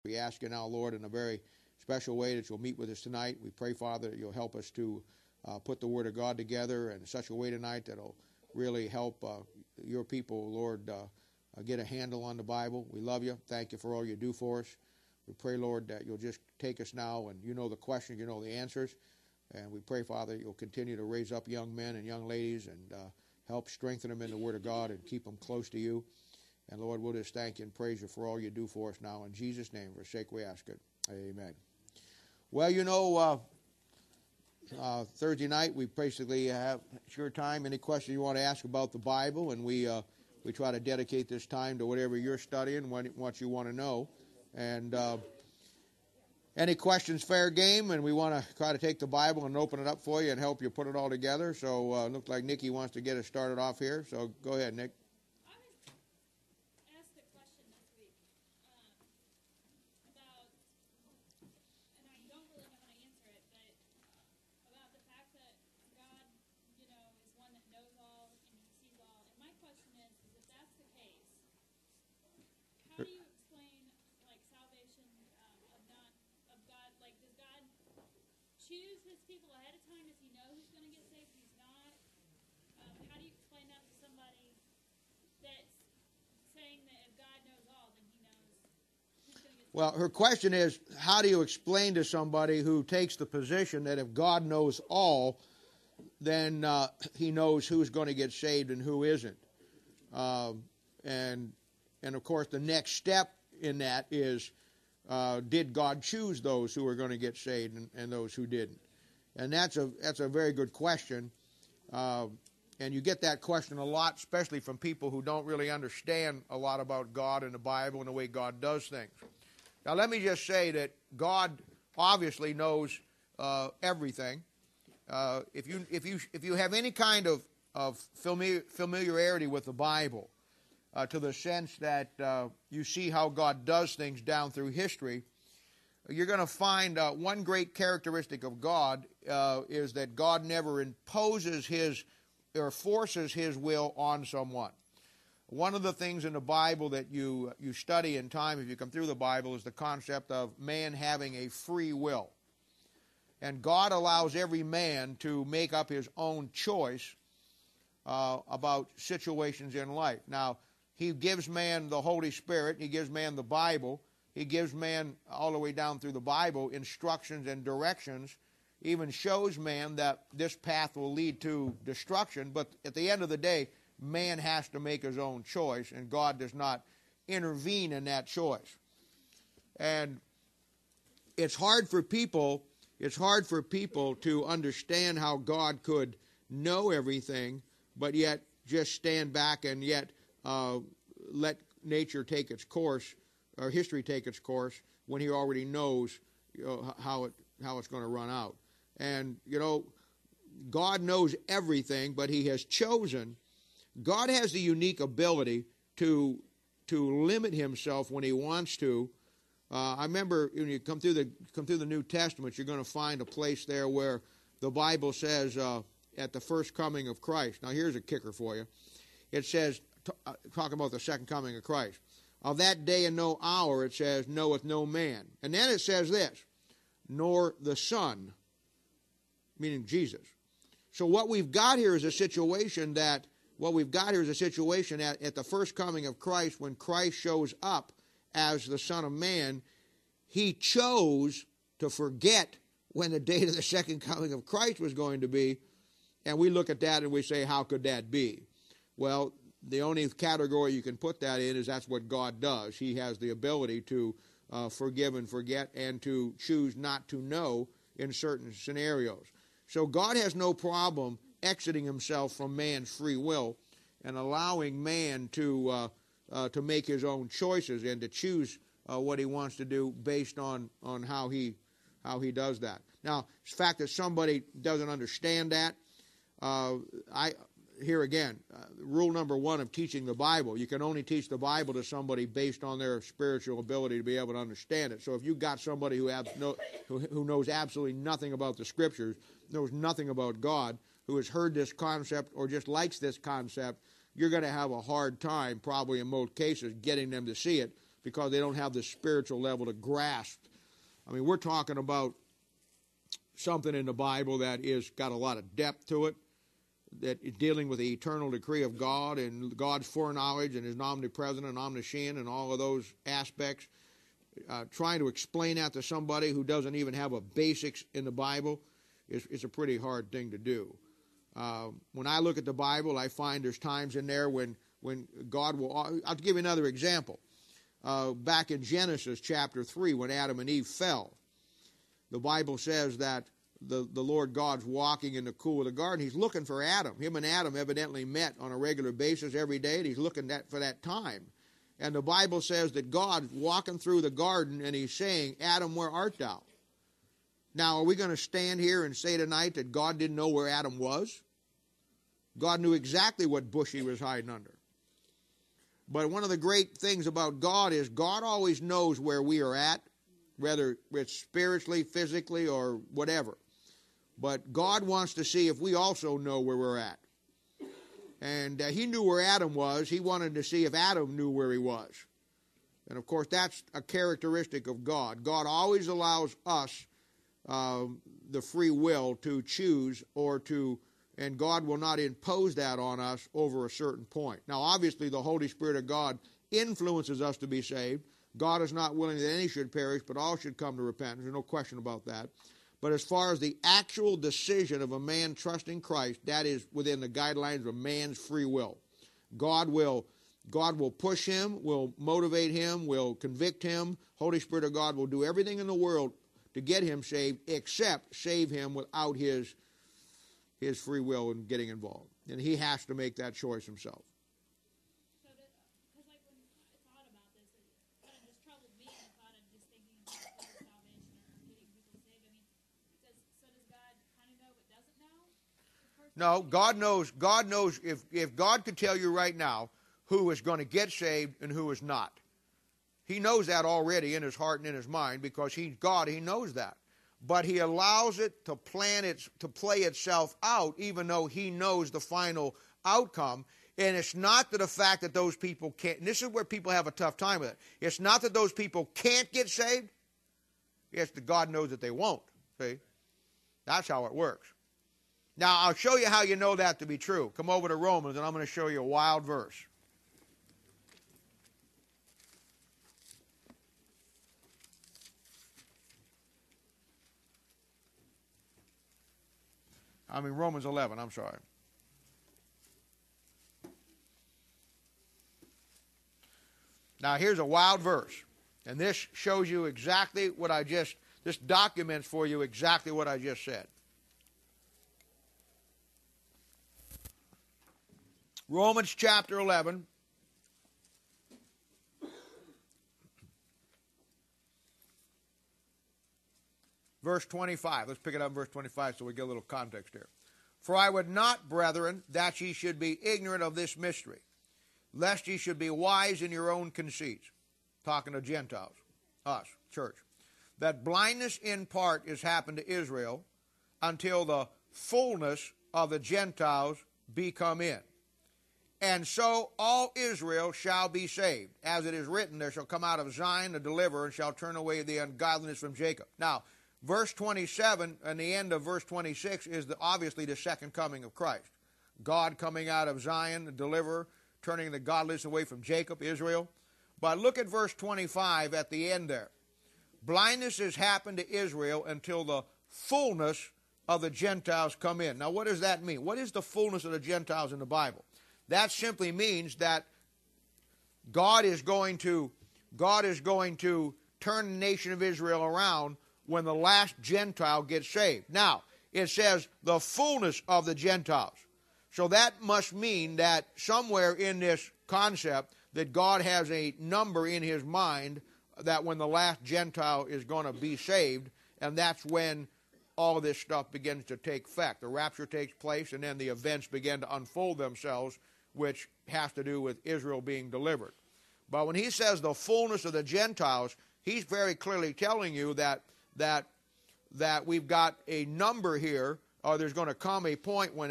We ask you now, Lord, in a very special way that you'll meet with us tonight. We pray, Father, that you'll help us to put the Word of God together in such a way tonight that will really help your people, Lord, get a handle on the Bible. We love you. Thank you for all you do for us. We pray, Lord, that you'll just take us now, and you know the questions, you know the answers. And we pray, Father, you'll continue to raise up young men and young ladies and help strengthen them in the Word of God and keep them close to you. And, Lord, we'll just thank you and praise you for all you do for us now. In Jesus' name, for sake we ask it. Amen. Well, you know, Thursday night we basically have your time. Any question you want to ask about the Bible, and we try to dedicate this time to whatever you're studying, what you want to know. And any questions, fair game, and we want to try to take the Bible and open it up for you and help you put it all together. So it looks like Nikki wants to get us started off here. So go ahead, Nick. Choose his people ahead of time? Does he know who's going to get saved, who's not? How do you explain that to somebody that's saying that if God knows all, then he knows who's going to get saved? Well, her question is, how do you explain to somebody who takes the position that if God knows all, then he knows who's going to get saved and who isn't? And of course, the next step in that is, did God choose those who were going to get saved and those who didn't? And that's a very good question. And you get that question a lot, especially from people who don't really understand a lot about God and the Bible and the way God does things. Now, let me just say that God obviously knows everything. If you have any kind of familiarity with the Bible, to the sense that you see how God does things down through history, you're going to find one great characteristic of God is that God never imposes his or forces his will on someone. One of the things in the Bible that you study in time, if you come through the Bible, is the concept of man having a free will. And God allows every man to make up his own choice about situations in life. Now, he gives man the Holy Spirit. He gives man the Bible. He gives man, all the way down through the Bible, instructions and directions. Even shows man that this path will lead to destruction. But at the end of the day, man has to make his own choice, and God does not intervene in that choice. And it's hard for people to understand how God could know everything, but yet just stand back and yet let nature take its course, or history take its course, when he already knows how it's going to run out. And, God knows everything, but he has chosen. God has the unique ability to limit himself when he wants to. I remember when you come through the New Testament, you're going to find a place there where the Bible says at the first coming of Christ. Now, here's a kicker for you. It says, talking about the second coming of Christ, of that day and no hour, it says, knoweth no man. And then it says this, nor the Son, meaning Jesus. So what we've got here is a situation at the first coming of Christ, when Christ shows up as the Son of Man, he chose to forget when the date of the second coming of Christ was going to be, and we look at that and we say, how could that be? Well, the only category you can put that in is that's what God does. He has the ability to forgive and forget and to choose not to know in certain scenarios. So God has no problem exiting himself from man's free will and allowing man to make his own choices and to choose what he wants to do based on how he does that. Now, the fact that somebody doesn't understand that, here again, rule number one of teaching the Bible, you can only teach the Bible to somebody based on their spiritual ability to be able to understand it. So if you've got somebody who knows absolutely nothing about the Scriptures, knows nothing about God, who has heard this concept or just likes this concept, you're going to have a hard time, probably in most cases, getting them to see it, because they don't have the spiritual level to grasp. I mean, we're talking about something in the Bible that is got a lot of depth to it, that is dealing with the eternal decree of God and God's foreknowledge and His omnipresent and omniscient and all of those aspects. Trying to explain that to somebody who doesn't even have a basics in the Bible is a pretty hard thing to do. When I look at the Bible, I find there's times in there when God will... I'll give you another example. Back in Genesis chapter 3, when Adam and Eve fell, the Bible says that the Lord God's walking in the cool of the garden. He's looking for Adam. Him and Adam evidently met on a regular basis every day, and he's looking for that time. And the Bible says that God's walking through the garden, and He's saying, Adam, where art thou? Now, are we going to stand here and say tonight that God didn't know where Adam was? God knew exactly what bush he was hiding under. But one of the great things about God is God always knows where we are at, whether it's spiritually, physically, or whatever. But God wants to see if we also know where we're at. And He knew where Adam was. He wanted to see if Adam knew where he was. And of course, that's a characteristic of God. God always allows us the free will to choose and God will not impose that on us over a certain point. Now, obviously, the Holy Spirit of God influences us to be saved. God is not willing that any should perish, but all should come to repentance. There's no question about that. But as far as the actual decision of a man trusting Christ, that is within the guidelines of man's free will. God will push him, will motivate him, will convict him. Holy Spirit of God will do everything in the world to get him saved, except save him without his free will in getting involved. And he has to make that choice himself. So, because like when I thought about this, it kind of just troubled me. I thought of just thinking about salvation or getting people saved. I mean, does God kind of know but doesn't know? No, God knows. God knows if God could tell you right now who is going to get saved and who is not. He knows that already in His heart and in His mind because He's God. He knows that. But He allows it to play itself out, even though He knows the final outcome. And it's not that the fact that those people can't, and this is where people have a tough time with it. It's not that those people can't get saved. It's that God knows that they won't. See? That's how it works. Now, I'll show you how you know that to be true. Come over to Romans, and I'm going to show you a wild verse. Romans 11, I'm sorry. Now, here's a wild verse. And this shows you exactly what this documents for you exactly what I just said. Romans chapter 11. Verse 25. Let's pick it up in verse 25 so we get a little context here. For I would not, brethren, that ye should be ignorant of this mystery, lest ye should be wise in your own conceits. Talking to Gentiles, us, church. That blindness in part is happened to Israel until the fullness of the Gentiles be come in. And so all Israel shall be saved. As it is written, there shall come out of Zion a deliverer, and shall turn away the ungodliness from Jacob. Now, verse 27 and the end of verse 26 is obviously the second coming of Christ. God coming out of Zion, the deliverer, turning the godless away from Jacob, Israel. But look at verse 25 at the end there. Blindness has happened to Israel until the fullness of the Gentiles come in. Now, what does that mean? What is the fullness of the Gentiles in the Bible? That simply means that God is going to turn the nation of Israel around when the last Gentile gets saved. Now, it says the fullness of the Gentiles. So that must mean that somewhere in this concept that God has a number in His mind that when the last Gentile is going to be saved, and that's when all of this stuff begins to take effect. The rapture takes place, and then the events begin to unfold themselves, which has to do with Israel being delivered. But when he says the fullness of the Gentiles, he's very clearly telling you that we've got a number here, or there's going to come a point when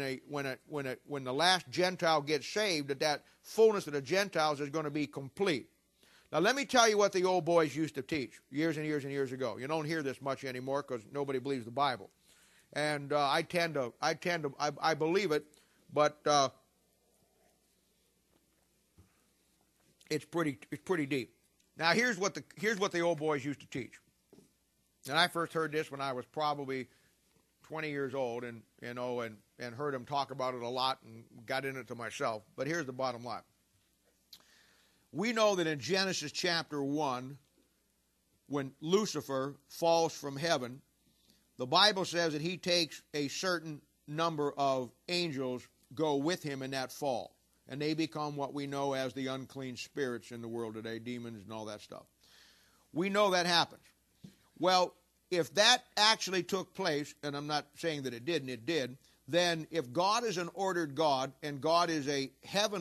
the last Gentile gets saved, that fullness of the Gentiles is going to be complete. Now, let me tell you what the old boys used to teach years and years and years ago. You don't hear this much anymore because nobody believes the Bible. And I believe it, but it's pretty deep. Now, here's what the old boys used to teach. And I first heard this when I was probably 20 years old, and heard them talk about it a lot and got into it myself. But here's the bottom line. We know that in Genesis chapter 1, when Lucifer falls from heaven, the Bible says that he takes a certain number of angels go with him in that fall. And they become what we know as the unclean spirits in the world today, demons and all that stuff. We know that happens. Well, if that actually took place, and I'm not saying that it didn't, it did, then if God is an ordered God and God is a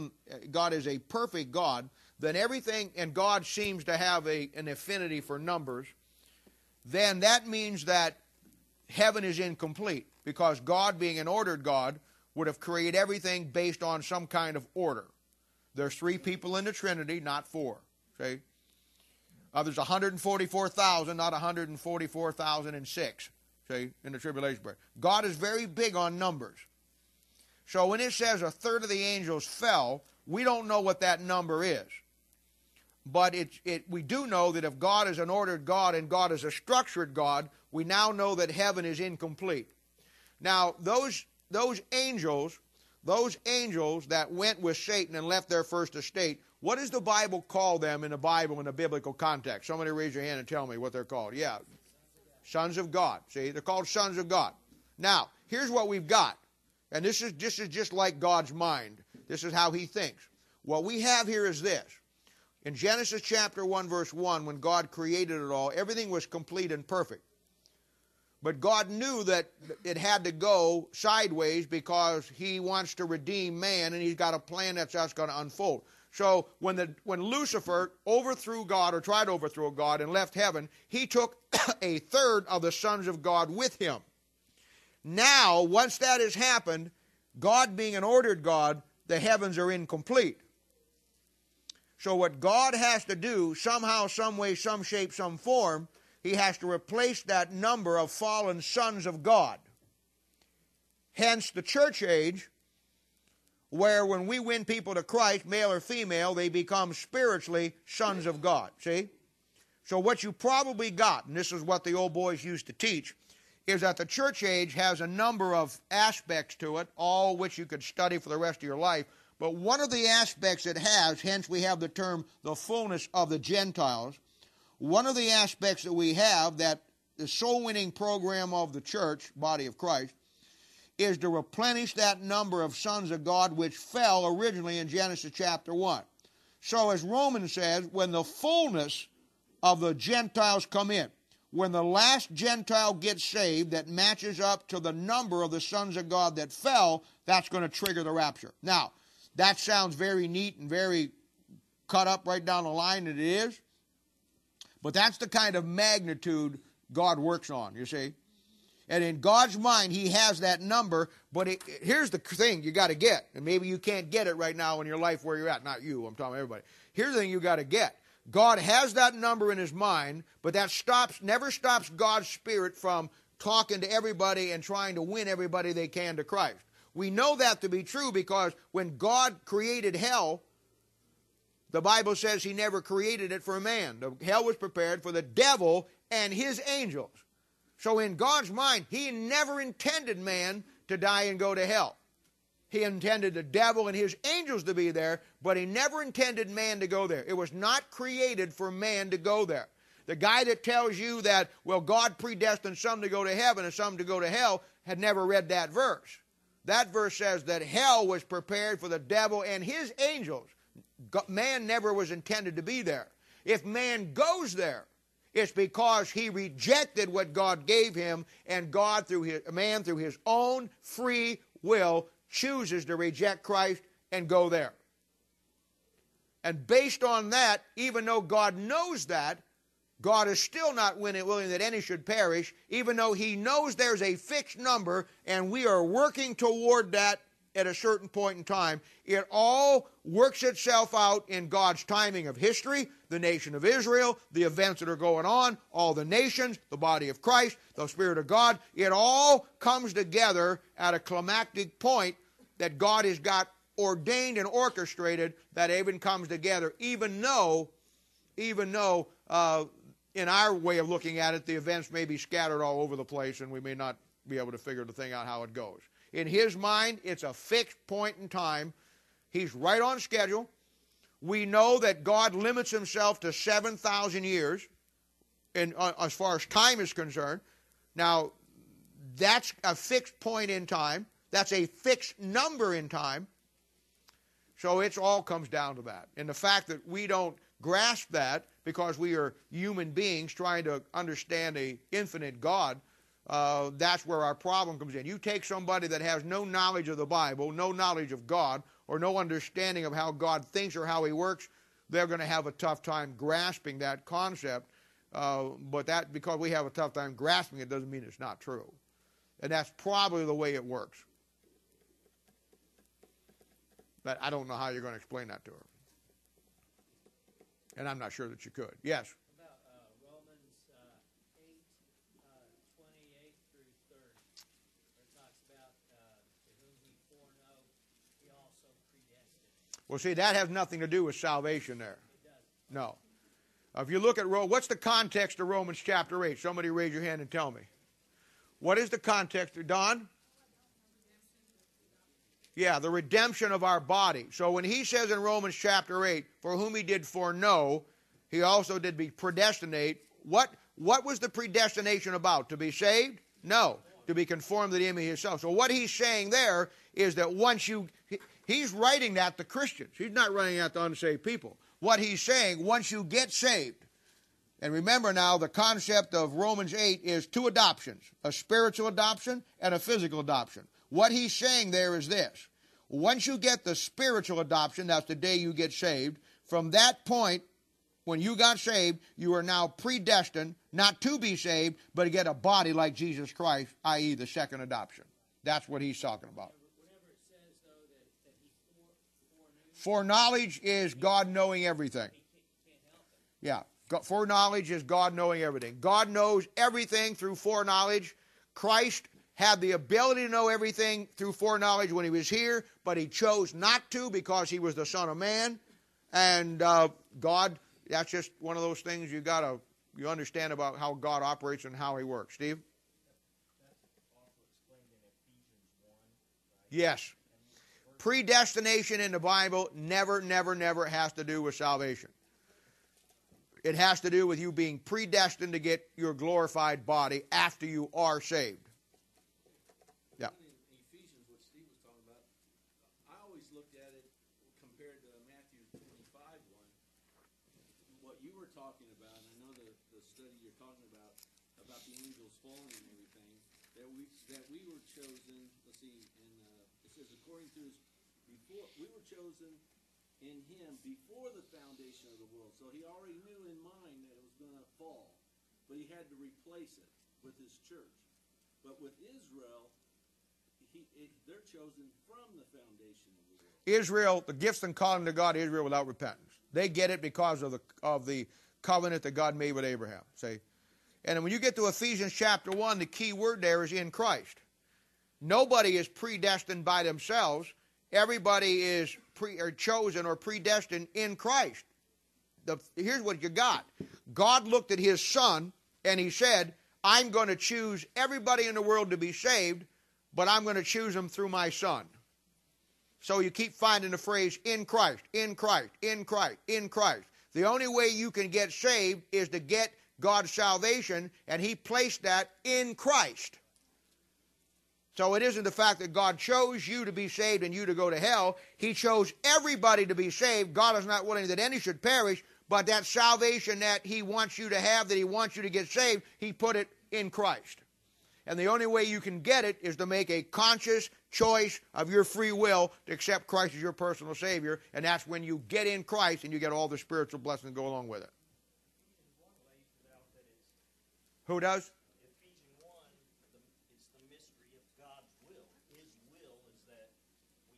perfect God, then everything, and God seems to have an affinity for numbers, then that means that heaven is incomplete, because God, being an ordered God, would have created everything based on some kind of order. There's 3 people in the Trinity, not 4. See? There's 144,000, not 144,006. See, in the tribulation period. God is very big on numbers. So when it says a third of the angels fell, we don't know what that number is. But we do know that if God is an ordered God and God is a structured God, we now know that heaven is incomplete. Now, those angels that went with Satan and left their first estate, what does the Bible call them in the Bible in a biblical context? Somebody raise your hand and tell me what they're called. Yeah, sons of God. See, they're called sons of God. Now, here's what we've got. And this is just like God's mind. This is how he thinks. What we have here is this. In Genesis chapter 1, verse 1, when God created it all, everything was complete and perfect. But God knew that it had to go sideways because he wants to redeem man, and he's got a plan that's just going to unfold. So when Lucifer overthrew God, or tried to overthrow God, and left heaven, he took a third of the sons of God with him. Now, once that has happened, God being an ordered God, the heavens are incomplete. So what God has to do, somehow, some way, some shape, some form, he has to replace that number of fallen sons of God. Hence the church age, where when we win people to Christ, male or female, they become spiritually sons of God. See? So what you probably got, and this is what the old boys used to teach, is that the church age has a number of aspects to it, all which you could study for the rest of your life. But one of the aspects it has, hence we have the term the fullness of the Gentiles, one of the aspects that we have, that the soul-winning program of the church, body of Christ, is to replenish that number of sons of God which fell originally in Genesis chapter 1. So as Romans says, when the fullness of the Gentiles come in, when the last Gentile gets saved that matches up to the number of the sons of God that fell, that's going to trigger the rapture. Now, that sounds very neat and very cut up right down the line, and it is. But that's the kind of magnitude God works on, you see. And in God's mind, he has that number, but here's the thing you got to get. And maybe you can't get it right now in your life where you're at. Not you, I'm talking everybody. Here's the thing you got to get. God has that number in his mind, but that never stops God's Spirit from talking to everybody and trying to win everybody they can to Christ. We know that to be true because when God created hell, the Bible says he never created it for a man. The hell was prepared for the devil and his angels. So in God's mind, he never intended man to die and go to hell. He intended the devil and his angels to be there, but he never intended man to go there. It was not created for man to go there. The guy that tells you that, well, God predestined some to go to heaven and some to go to hell had never read that verse. That verse says that hell was prepared for the devil and his angels. Man never was intended to be there. If man goes there, it's because he rejected what God gave him, and man through his own free will chooses to reject Christ and go there. And based on that, even though God knows that, God is still not willing that any should perish, even though he knows there's a fixed number, and we are working toward that at a certain point in time. It all works itself out in God's timing of history, the nation of Israel, the events that are going on, all the nations, the body of Christ, the Spirit of God. It all comes together at a climactic point that God has got ordained and orchestrated, that even comes together, even though in our way of looking at it, the events may be scattered all over the place and we may not be able to figure the thing out how it goes. In his mind, it's a fixed point in time. He's right on schedule. We know that God limits himself to 7,000 years as far as time is concerned. Now, that's a fixed point in time. That's a fixed number in time. So it all comes down to that. And the fact that we don't grasp that because we are human beings trying to understand an infinite God, that's where our problem comes in. You take somebody that has no knowledge of the Bible, no knowledge of God, or no understanding of how God thinks or how he works, they're going to have a tough time grasping that concept. But that, because we have a tough time grasping it, doesn't mean it's not true. And that's probably the way it works. But I don't know how you're going to explain that to her. And I'm not sure that you could. Yes? About Romans 8, 28 through 30, where it talks about to whom he foreknow, he also predestined. Well, see, that has nothing to do with salvation there. It does. No. If you look at what's the context of Romans chapter 8? Somebody raise your hand and tell me. What is the context? Don? Yeah, the redemption of our body. So when he says in Romans chapter 8, for whom he did foreknow, he also did be predestinate. What was the predestination about? To be saved? No. To be conformed to the image of himself. So what he's saying there is that he's writing that to Christians. He's not writing that to unsaved people. What he's saying, once you get saved, and remember now, the concept of Romans 8 is two adoptions, a spiritual adoption and a physical adoption. What he's saying there is this. Once you get the spiritual adoption, that's the day you get saved, from that point, when you got saved, you are now predestined, not to be saved, but to get a body like Jesus Christ, i.e. the second adoption. That's what he's talking about. Whenever it says, though, that he foreknew, Foreknowledge is God knowing everything. he can't help it. Yeah. Foreknowledge is God knowing everything. God knows everything through foreknowledge. Christ had the ability to know everything through foreknowledge when he was here, but he chose not to because he was the Son of Man. And God, that's just one of those things you understand about how God operates and how he works. Steve? That's also explained in Ephesians 1. Right? Yes. Predestination in the Bible never has to do with salvation. It has to do with you being predestined to get your glorified body after you are saved. Yeah. In Ephesians, what Steve was talking about, I always looked at it compared to Matthew 25 one. What you were talking about, and I know the study you're talking about the angels falling and everything, that we were chosen. Let's see, it says according to his before we were chosen in him before the foundation of the world. So he already knew in mind that it was going to fall, but he had to replace it with his church. But with Israel, they're chosen from the foundation of the world. Israel, the gifts and calling to God, Israel without repentance. They get it because of the covenant that God made with Abraham. See? And when you get to Ephesians chapter 1, the key word there is in Christ. Nobody is predestined by themselves. Everybody is chosen or predestined in Christ. Here's what you got. God looked at his Son and he said, I'm going to choose everybody in the world to be saved, but I'm going to choose them through my Son. So you keep finding the phrase, in Christ, in Christ, in Christ, in Christ. The only way you can get saved is to get God's salvation, and he placed that in Christ. So it isn't the fact that God chose you to be saved and you to go to hell. He chose everybody to be saved. God is not willing that any should perish, but that salvation that he wants you to have, that he wants you to get saved, he put it in Christ. And the only way you can get it is to make a conscious choice of your free will to accept Christ as your personal Savior. And that's when you get in Christ and you get all the spiritual blessings that go along with it. Who does? Ephesians 1, it's the mystery of God's will. His will is that we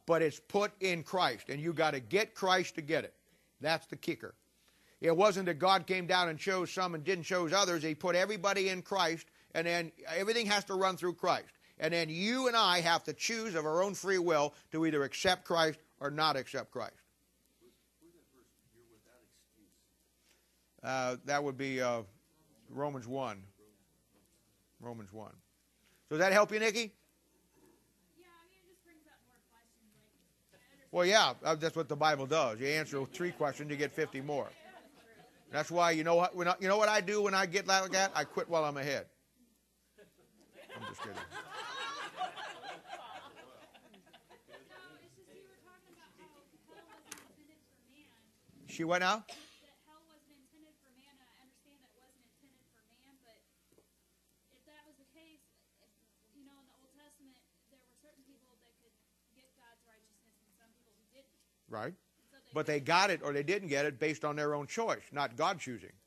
but it's put in Christ, and you got to get Christ to get it. That's the kicker. It wasn't that God came down and chose some and didn't choose others. He put everybody in Christ, and then everything has to run through Christ. And then you and I have to choose of our own free will to either accept Christ or not accept Christ. Where's that verse? You're without excuse. That would be Romans 1. Romans 1. So does that help you, Nikki? Yeah, I mean, it just brings up more questions. Like, I understand. Well, yeah, that's what the Bible does. You answer 3 questions, you get 50 more. That's why, you know what I do when I get like that? I quit while I'm ahead. I'm just kidding. She what now? That hell wasn't intended for man, and I understand that it wasn't intended for man, but if that was the case, in the Old Testament, there were certain people that could get God's righteousness and some people who didn't. Right. So But they got it or they didn't get it based on their own choice, not God choosing.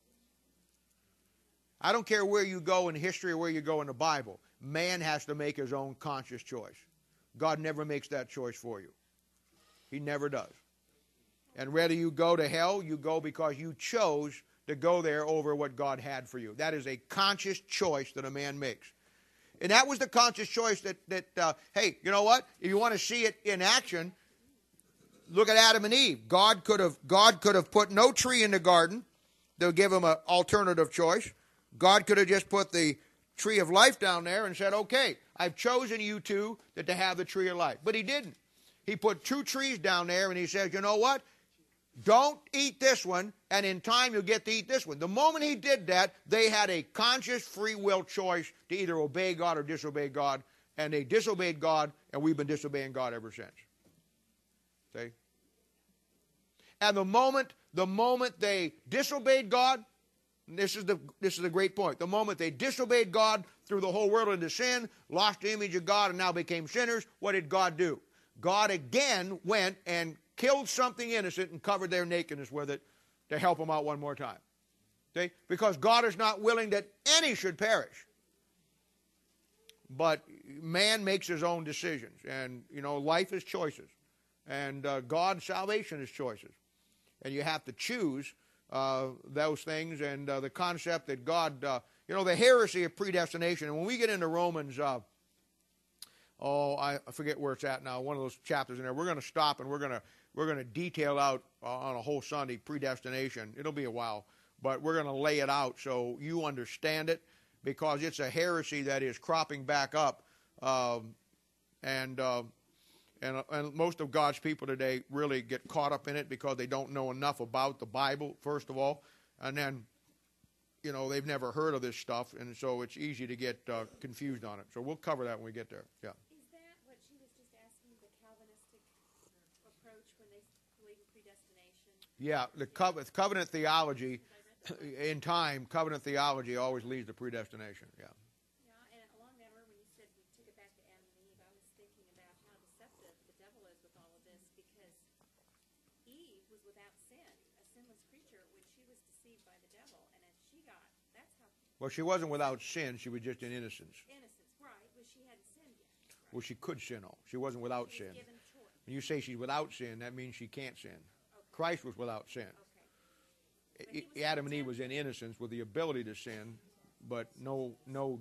I don't care where you go in history or where you go in the Bible. Man has to make his own conscious choice. God never makes that choice for you. He never does. And whether you go to hell, you go because you chose to go there over what God had for you. That is a conscious choice that a man makes. And that was the conscious choice that hey, you know what? If you want to see it in action, look at Adam and Eve. God could have put no tree in the garden to give them an alternative choice. God could have just put the tree of life down there and said, okay, I've chosen you two to have the tree of life. But he didn't. He put 2 trees down there and he says, you know what? Don't eat this one, and in time you'll get to eat this one. The moment he did that, they had a conscious free will choice to either obey God or disobey God, and they disobeyed God, and we've been disobeying God ever since. See? And the moment they disobeyed God, this is the great point. The moment they disobeyed God, threw the whole world into sin, lost the image of God, and now became sinners, what did God do? God again went and killed something innocent and covered their nakedness with it to help them out one more time. See? Because God is not willing that any should perish. But man makes his own decisions. And, life is choices. And God's salvation is choices. And you have to choose those things. And the concept that God, the heresy of predestination. And when we get into Romans, I forget where it's at now, one of those chapters in there, we're going to stop and we're going to detail out on a whole Sunday predestination. It'll be a while, but we're going to lay it out so you understand it, because it's a heresy that is cropping back up, and most of God's people today really get caught up in it because they don't know enough about the Bible, first of all, and then they've never heard of this stuff, and so it's easy to get confused on it. So we'll cover that when we get there. Yeah. Is that what she was just asking, the Calvinistic approach when they believe in predestination? Yeah, the covenant theology, in time, covenant theology always leads to predestination. Yeah. Yeah, and along that road, when you said we took it back to Adam and Eve, I was thinking about how deceptive the devil is with all of this, because Eve was without sin, a sinless creature, when she was deceived by the devil, and as she got, that's how Well, she wasn't without sin. She was just in innocence. innocence, right? But she hadn't sinned yet. Right? Well, she could sin. She wasn't without She sin. was given a choice. When you say she's without sin, that means she can't sin. Okay. Christ was without sin. Okay. But he was Adam and Eve tempted. was in innocence with the ability to sin, but no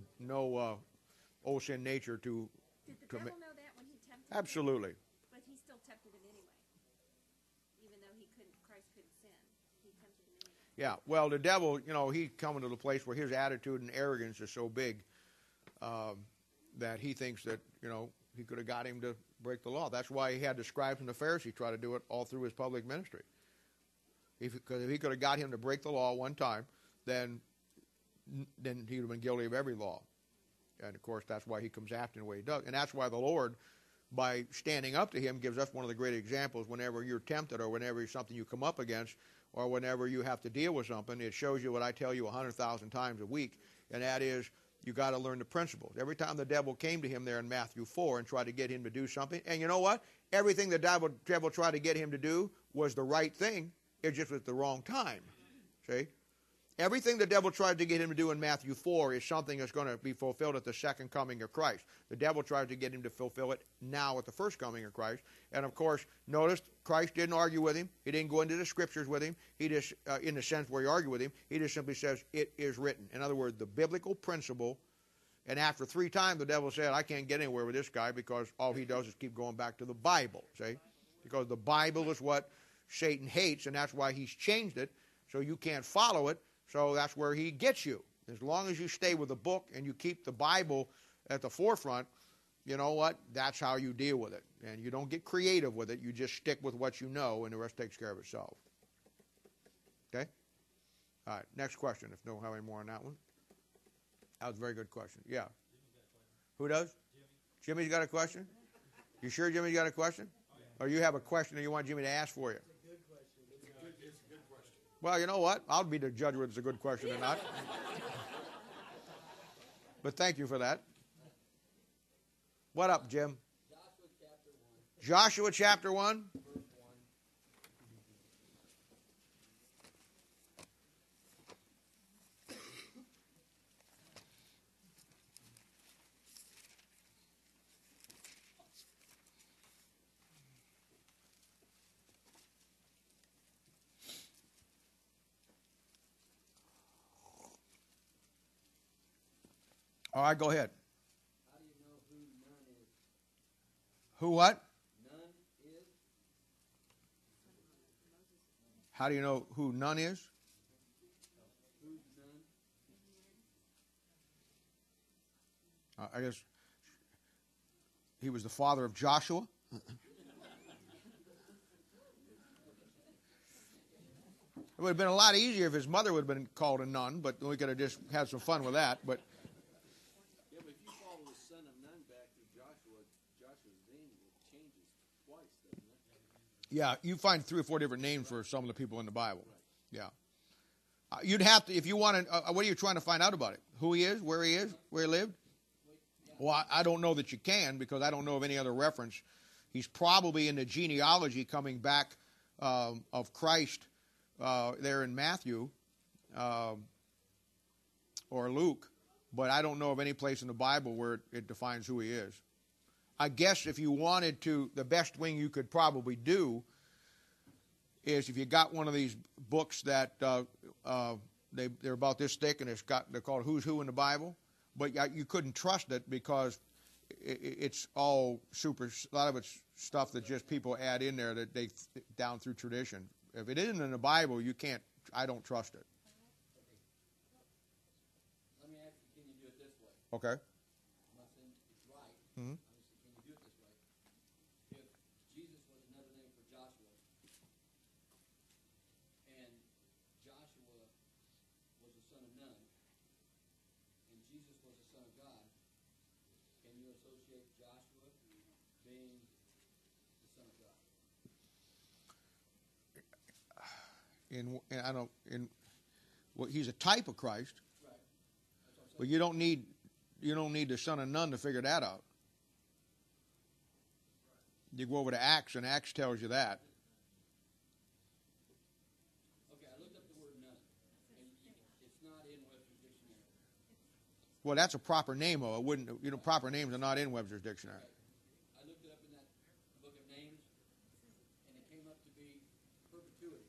old sin nature to Did the commit. devil know that when he tempted him? Absolutely. But he still tempted him anyway. Even though Christ couldn't sin, he tempted him anyway. Yeah. Well, the devil, he coming to the place where his attitude and arrogance is so big that he thinks that, he could have got him to break the law. That's why he had the scribes and the Pharisees try to do it all through his public ministry. Because if he could have got him to break the law one time, then he would have been guilty of every law. And, of course, that's why he comes after him the way he does. And that's why the Lord, by standing up to him, gives us one of the great examples. Whenever you're tempted or whenever it's something you come up against or whenever you have to deal with something, it shows you what I tell you 100,000 times a week, and that is you got to learn the principles. Every time the devil came to him there in Matthew 4 and tried to get him to do something, and you know what? Everything the devil tried to get him to do was the right thing. It just was the wrong time. See? Everything the devil tried to get him to do in Matthew 4 is something that's going to be fulfilled at the second coming of Christ. The devil tried to get him to fulfill it now at the first coming of Christ. And of course, notice Christ didn't argue with him. He didn't go into the scriptures with him. He just, in the sense where he argued with him, he just simply says, it is written. In other words, the biblical principle. And after 3 times, the devil said, I can't get anywhere with this guy because all he does is keep going back to the Bible, see? Because the Bible is what Satan hates, and that's why he's changed it, so you can't follow it. So that's where he gets you. As long as you stay with the book and you keep the Bible at the forefront, you know what? That's how you deal with it. And you don't get creative with it. You just stick with what you know, and the rest takes care of itself. Okay? All right, next question, if no have any more on that one. That was a very good question. Yeah. Who does? Jimmy's got a question? You sure Jimmy's got a question? Or you have a question that you want Jimmy to ask for you? Well, you know what? I'll be the judge whether it's a good question or not. But thank you for that. What up, Jim? Joshua chapter 1. All right, go ahead. How do you know who none is? Who what? None is? How do you know who none is? Who's none? I guess he was the father of Joshua. It would have been a lot easier if his mother would have been called a nun, but we could have just had some fun with that. But Yeah, but if you follow the son of Nun back to Joshua, Joshua's name changes twice, doesn't it? yeah, you find 3 or 4 different names for some of the people in the Bible. Yeah. You'd have to, if you want to, what are you trying to find out about it? Who he is, where he lived? Well, I don't know that you can, because I don't know of any other reference. He's probably in the genealogy coming back of Christ there in Matthew or Luke, but I don't know of any place in the Bible where it defines who he is. I guess if you wanted to, the best thing you could probably do is, if you got one of these books that they're about this thick, and they're called Who's Who in the Bible, but you couldn't trust it because it's all a lot of it's stuff that just people add in there that they down through tradition. If it isn't in the Bible, I don't trust it. Let me ask you, can you do it this way? Okay. I'm not saying it's right. Mhm. I'm just saying, can you do it this way? If Jesus was another name for Joshua, and Joshua was the son of Nun, and Jesus was the son of God, can you associate Joshua being the son of God? He's a type of Christ, Right. That's what I'm saying. but you don't need the son of Nun to figure that out. You go over to Acts, and Acts tells you that. Okay, I looked up the word none, and it's not in Webster's dictionary. Well, that's a proper name, though. It wouldn't. Proper names are not in Webster's dictionary. I looked it up in that book of names, and it came up to be perpetuity.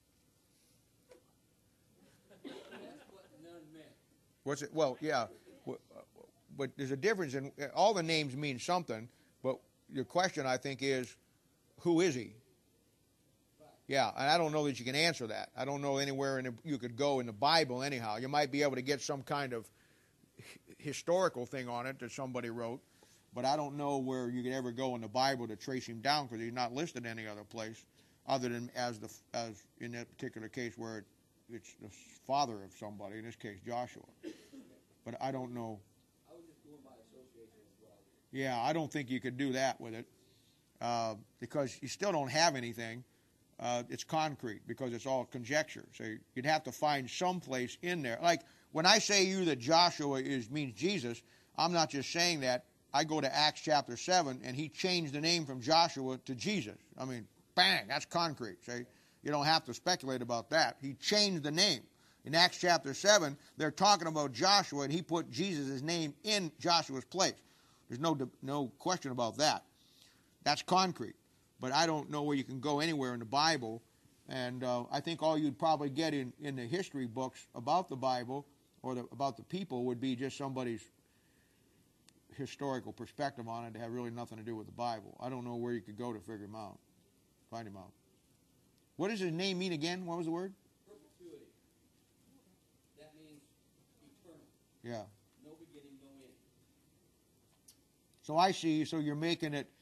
That's what none meant. What's it? Well, yeah, but there's a difference in all the names mean something. But your question, I think, is who is he? Yeah, and I don't know that you can answer that. I don't know anywhere you could go in the Bible anyhow. You might be able to get some kind of historical thing on it that somebody wrote, but I don't know where you could ever go in the Bible to trace him down, because he's not listed any other place other than as in that particular case where it's the father of somebody, in this case Joshua. But I don't know. I was just going by association as well. Yeah, I don't think you could do that with it because you still don't have anything. It's concrete because it's all conjecture. So you'd have to find some place in there. Like when I say you that Joshua means Jesus, I'm not just saying that. I go to Acts chapter 7, and he changed the name from Joshua to Jesus. I mean, bang, that's concrete. See? You don't have to speculate about that. He changed the name. In Acts chapter 7, they're talking about Joshua, and he put Jesus' name in Joshua's place. There's no question about that. That's concrete. But I don't know where you can go anywhere in the Bible. And I think all you'd probably get in the history books about the Bible or about the people would be just somebody's historical perspective on it to have really nothing to do with the Bible. I don't know where you could go to figure him out, find him out. What does his name mean again? What was the word? Perpetuity. That means eternal. Yeah. No beginning, no end. So I see. So you're making it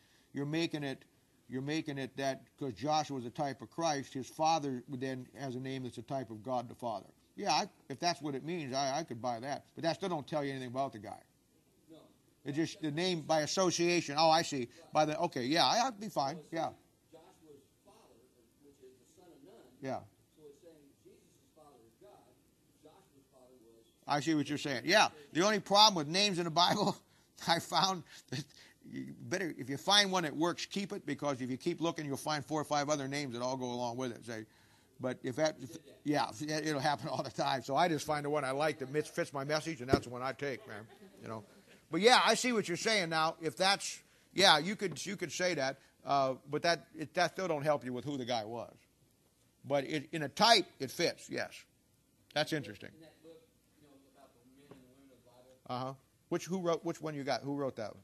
that because Joshua is a type of Christ, his father then has a name that's a type of God the Father. Yeah, if that's what it means, I could buy that. But that still don't tell you anything about the guy. No. It's just the name by association. Oh, I see. Okay, yeah, I'd be fine. Yeah, Joshua's father, which is the son of Nun. yeah. So it's saying Jesus' father is God. Joshua's father was. I see what you're saying. Yeah, the only problem with names in the Bible, I found that you better, if you find one that works, keep it, because if you keep looking, you'll find 4 or 5 other names that all go along with it. Say, but yeah, it'll happen all the time. So I just find the one I like that fits my message, and that's the one I take, man. You know. But yeah, I see what you're saying now. If that's, yeah, you could say that, but that still don't help you with who the guy was. But in a type, it fits. Yes, that's interesting. In that book, about the men and the women of the Bible. Which one you got? Who wrote that one?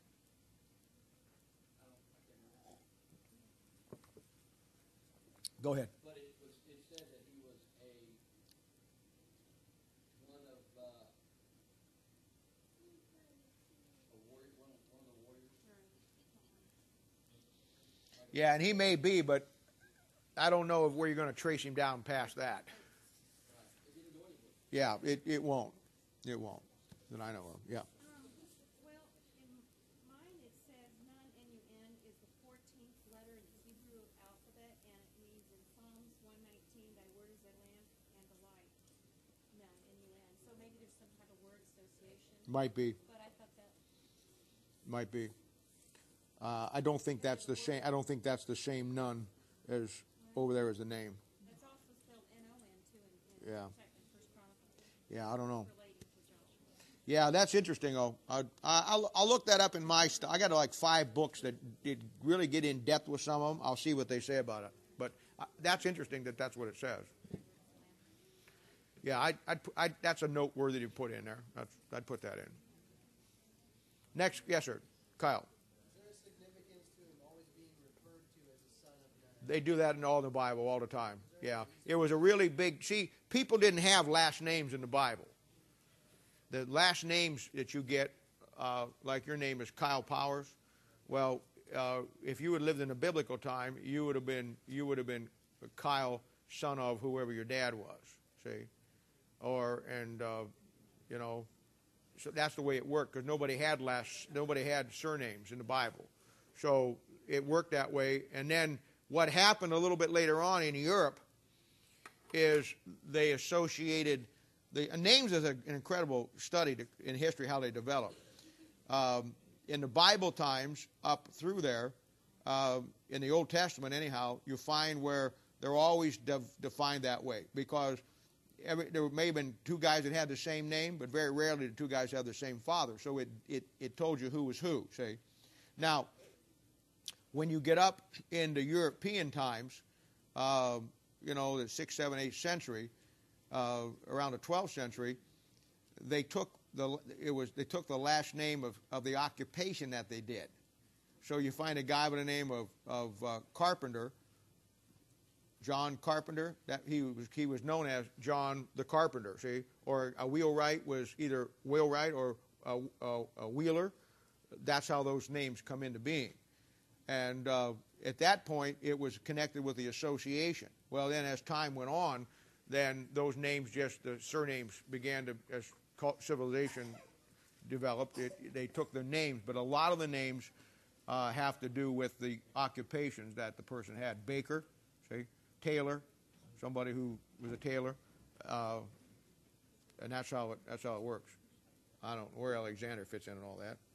Go ahead. But it said that he was one of the warriors. Yeah, and he may be, but I don't know where you're going to trace him down past that. It didn't go anywhere. Yeah, it won't. It won't. That I know of. Yeah. Well, in mine it says Nun, N-U-N, is the 14th letter in the Hebrew alphabet, and it means in Psalms 119, thy word is a lamp and a light. Nun, N-U-N. So maybe there's some type of word association. Might be. But I thought that. Might be. I don't think that's the same. I don't think that's the same Nun as over there as the name. It's also spelled N-O-N too Yeah. in First Chronicles. Yeah, I don't know. Relating to Joshua. Yeah, that's interesting. I'll look that up in my stuff. I got like 5 books that did really get in depth with some of them. I'll see what they say about it. But that's interesting that that's what it says. Yeah, that's a noteworthy to put in there. I'd put that in. Next, yes, sir, Kyle. Is there a significance to him always being referred to as a son of Nun? They do that in all the Bible all the time. Yeah, it was a really big. See, people didn't have last names in the Bible. The last names that you get, like your name is Kyle Powers. Well, if you had lived in a biblical time, you would have been Kyle, son of whoever your dad was. See, so that's the way it worked, because nobody had surnames in the Bible. So it worked that way. And then what happened a little bit later on in Europe is they associated names is an incredible study in history, how they develop. In the Bible times, up through there, in the Old Testament anyhow, you find where they're always defined that way, because there may have been 2 guys that had the same name, but very rarely did 2 guys have the same father. So it told you who was who, see. Now, when you get up into European times, the 6th, 7th, 8th century, around the 12th century, they took the last name of the occupation that they did. So you find a guy by the name of Carpenter, John Carpenter. That he was known as John the Carpenter. See, or a wheelwright was either wheelwright or a wheeler. That's how those names come into being. And at that point, it was connected with the association. Well, then as time went on, then those names, the surnames began to, as civilization developed, they took their names. But a lot of the names have to do with the occupations that the person had. Baker, see, tailor, somebody who was a tailor, and that's how it works. I don't know where Alexander fits in and all that.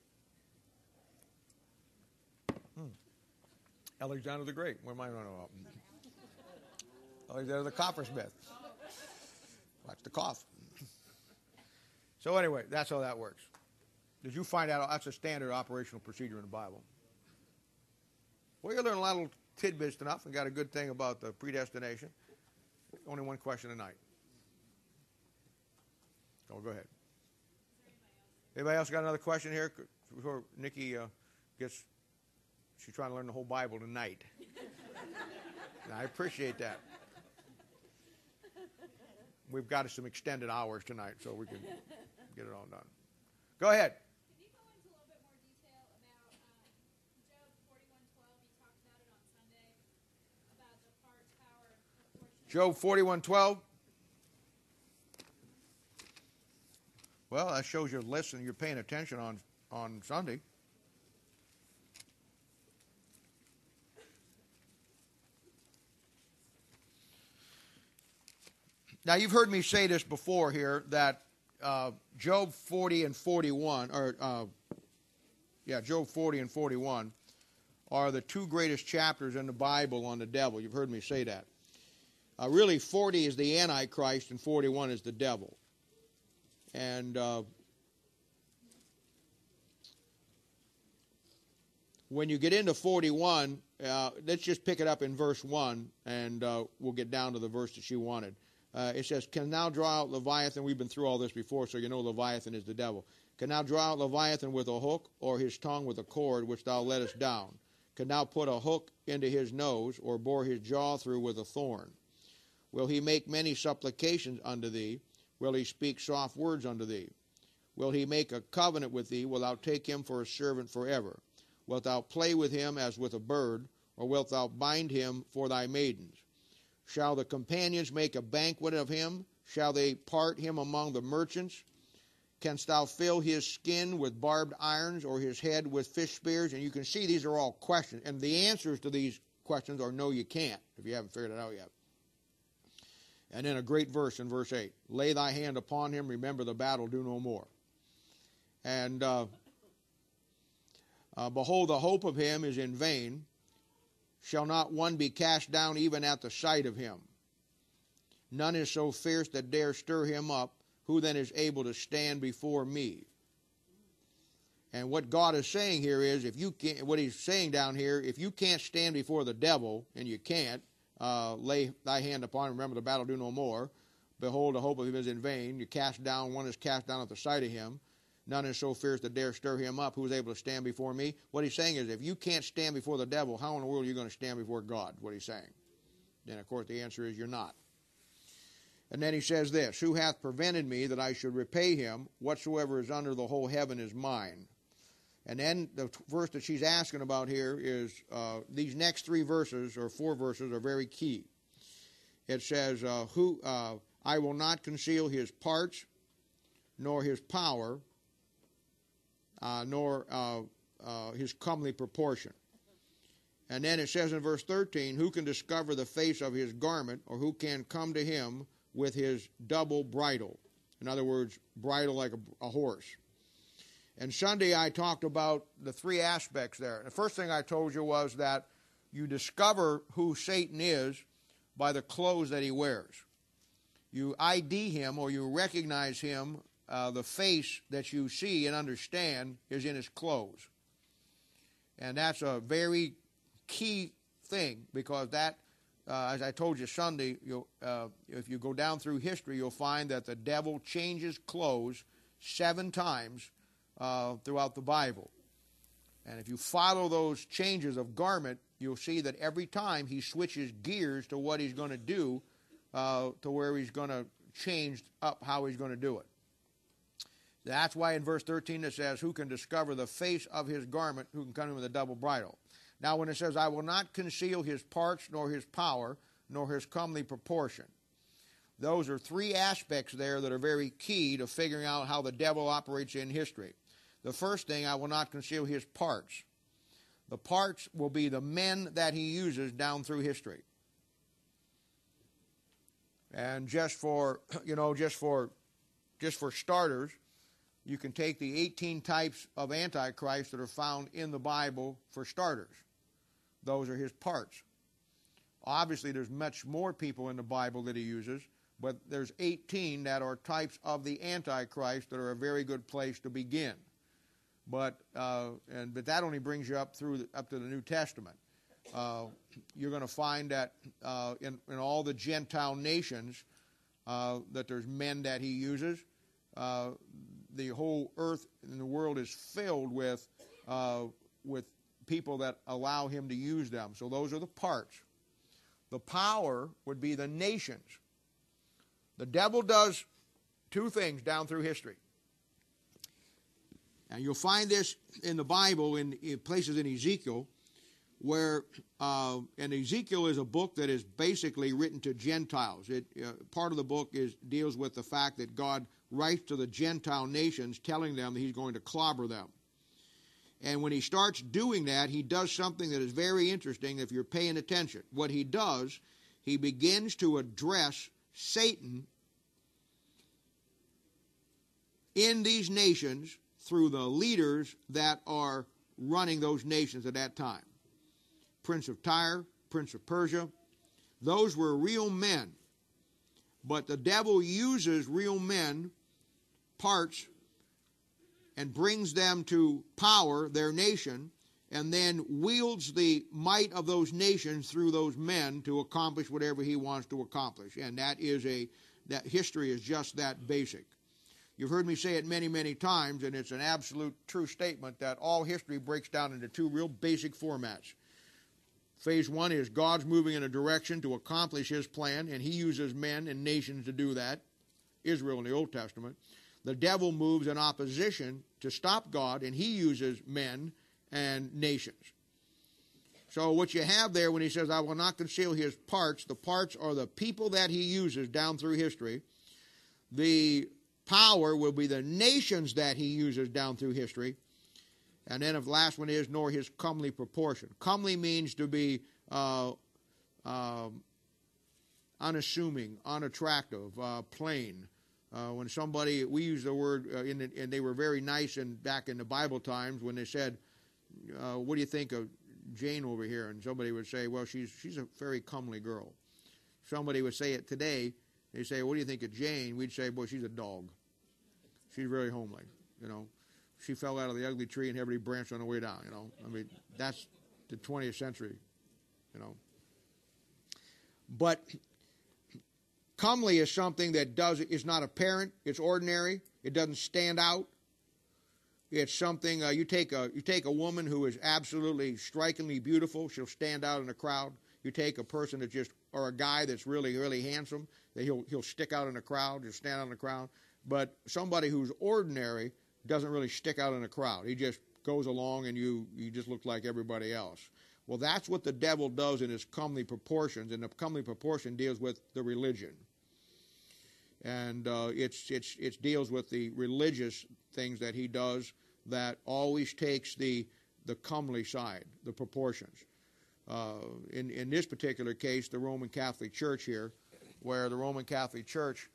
Alexander the Great. What am I running about? Alexander the coppersmith. That's the cough. So anyway, that's how that works. Did you find out that's a standard operational procedure in the Bible? Well, you learn a lot of little tidbits enough and got a good thing about the predestination. Only one question tonight. Oh, go ahead. Anybody else got another question here before Nikki gets? She's trying to learn the whole Bible tonight. I appreciate that. We've got some extended hours tonight, so we can get it all done. Go ahead. Can you go into a little bit more detail about Job 41:12? You talked about it on Sunday, about the parts, power, proportion. Job 41:12. Well, that shows you're listening, you're paying attention on Sunday. Now, you've heard me say this before here, that Job 40 and 41, Job 40 and 41 are the two greatest chapters in the Bible on the devil. You've heard me say that. Really, 40 is the Antichrist and 41 is the devil. And when you get into 41, let's just pick it up in verse 1, and we'll get down to the verse that she wanted. It says, can now draw out Leviathan. We've been through all this before, so you know Leviathan is the devil. Can now draw out Leviathan with a hook, or his tongue with a cord, which thou lettest down. Can now put a hook into his nose, or bore his jaw through with a thorn. Will he make many supplications unto thee? Will he speak soft words unto thee? Will he make a covenant with thee? Wilt thou take him for a servant forever? Wilt thou play with him as with a bird, or wilt thou bind him for thy maidens? Shall the companions make a banquet of him? Shall they part him among the merchants? Canst thou fill his skin with barbed irons, or his head with fish spears? And you can see these are all questions. And the answers to these questions are no, you can't, if you haven't figured it out yet. And then a great verse in verse 8. Lay thy hand upon him, remember the battle, do no more. And behold, the hope of him is in vain. Shall not one be cast down even at the sight of him? None is so fierce that dare stir him up. Who then is able to stand before me? And what God is saying here is, what he's saying down here, if you can't stand before the devil, and you can't, lay thy hand upon him, remember the battle, do no more. Behold, the hope of him is in vain. You cast down, one is cast down at the sight of him. None is so fierce that dare stir him up. Who is able to stand before me? What he's saying is, if you can't stand before the devil, how in the world are you going to stand before God? What he's saying. Then, of course, the answer is you're not. And then he says this, who hath prevented me that I should repay him? Whatsoever is under the whole heaven is mine. And then the verse that she's asking about here is, these next three verses, or four verses, are very key. It says, I will not conceal his parts, nor his power, nor his comely proportion. And then it says in verse 13, who can discover the face of his garment, or who can come to him with his double bridle? In other words, bridle like a horse. And Sunday I talked about the three aspects there. The first thing I told you was that you discover who Satan is by the clothes that he wears. You ID him, or you recognize him. The face that you see and understand is in his clothes. And that's a very key thing, because that, as I told you Sunday, if you go down through history, you'll find that the devil changes clothes 7 times throughout the Bible. And if you follow those changes of garment, you'll see that every time he switches gears to what he's going to do, to where he's going to change up how he's going to do it. That's why in verse 13 it says, who can discover the face of his garment, who can come in with a double bridle? Now when it says, I will not conceal his parts, nor his power, nor his comely proportion. Those are three aspects there that are very key to figuring out how the devil operates in history. The first thing, I will not conceal his parts. The parts will be the men that he uses down through history. And just for starters, you can take the 18 types of Antichrist that are found in the Bible for starters. Those are his parts. Obviously, there's much more people in the Bible that he uses, but there's 18 that are types of the Antichrist that are a very good place to begin. But that only brings you up to the New Testament. You're going to find that in all the Gentile nations that there's men that he uses. The whole earth and the world is filled with people that allow him to use them. So those are the parts. The power would be the nations. The devil does two things down through history. And you'll find this in the Bible in places in Ezekiel, where and Ezekiel is a book that is basically written to Gentiles. Part of the book deals with the fact that God writes to the Gentile nations, telling them that he's going to clobber them. And when he starts doing that, he does something that is very interesting if you're paying attention. What he does, he begins to address Satan in these nations through the leaders that are running those nations at that time. Prince of Tyre, Prince of Persia, those were real men. But the devil uses real men, parts, and brings them to power, their nation, and then wields the might of those nations through those men to accomplish whatever he wants to accomplish. And that history is just that basic. You've heard me say it many, many times, and it's an absolute true statement that all history breaks down into two real basic formats. Phase one is God's moving in a direction to accomplish his plan, and he uses men and nations to do that, Israel in the Old Testament. The devil moves in opposition to stop God, and he uses men and nations. So what you have there when he says, I will not conceal his parts, the parts are the people that he uses down through history. The power will be the nations that he uses down through history. And then the last one is, nor his comely proportion. Comely means to be unassuming, unattractive, plain. When somebody, we use the word, and they were very nice back in the Bible times when they said, what do you think of Jane over here? And somebody would say, well, she's a very comely girl. Somebody would say it today, they say, what do you think of Jane? We'd say, boy, she's a dog. She's very homely, She fell out of the ugly tree and every branch on the way down, I mean, that's the 20th century, But comely is something that is not apparent. It's ordinary. It doesn't stand out. It's something, you take a woman who is absolutely strikingly beautiful. She'll stand out in a crowd. You take a person or a guy that's really, really handsome, that he'll stick out in a crowd, he'll stand out in a crowd. But somebody who's ordinary doesn't really stick out in a crowd. He just goes along and you just look like everybody else. Well, that's what the devil does in his comely proportions, and the comely proportion deals with the religion. And it deals with the religious things that he does that always takes the comely side, the proportions. In this particular case, the Roman Catholic Church here, where the Roman Catholic Church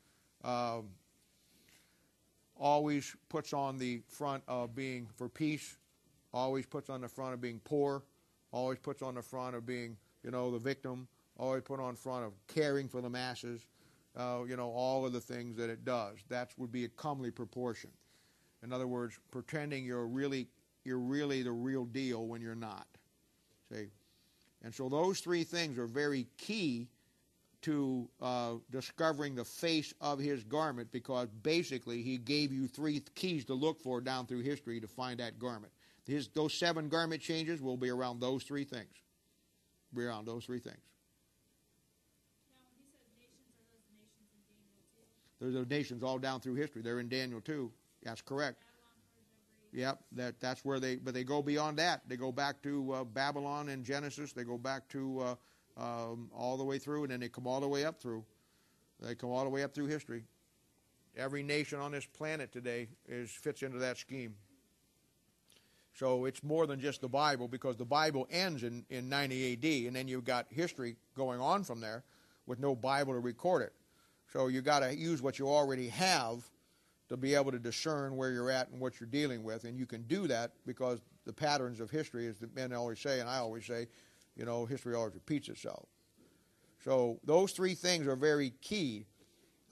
always puts on the front of being for peace, always puts on the front of being poor, always puts on the front of being, the victim, always put on front of caring for the masses, all of the things that it does. That would be a comely proportion. In other words, pretending you're really the real deal when you're not. See? And so those three things are very key to discovering the face of his garment, because basically he gave you three keys to look for down through history to find that garment. Those 7 garment changes will be around those three things. Be around those three things. Now, when he says nations, are those the nations in Daniel 2? There's those nations all down through history. They're in Daniel 2. That's correct. Babylon, Persia, Greece. Yep, that's where but they go beyond that. They go back to Babylon and Genesis. They go back to all the way through, and then they come all the way up through. They come all the way up through history. Every nation on this planet today fits into that scheme. So it's more than just the Bible, because the Bible ends in 90 AD, and then you've got history going on from there with no Bible to record it. So you've got to use what you already have to be able to discern where you're at and what you're dealing with. And you can do that because the patterns of history, as the men always say, and I always say, history always repeats itself. So those three things are very key.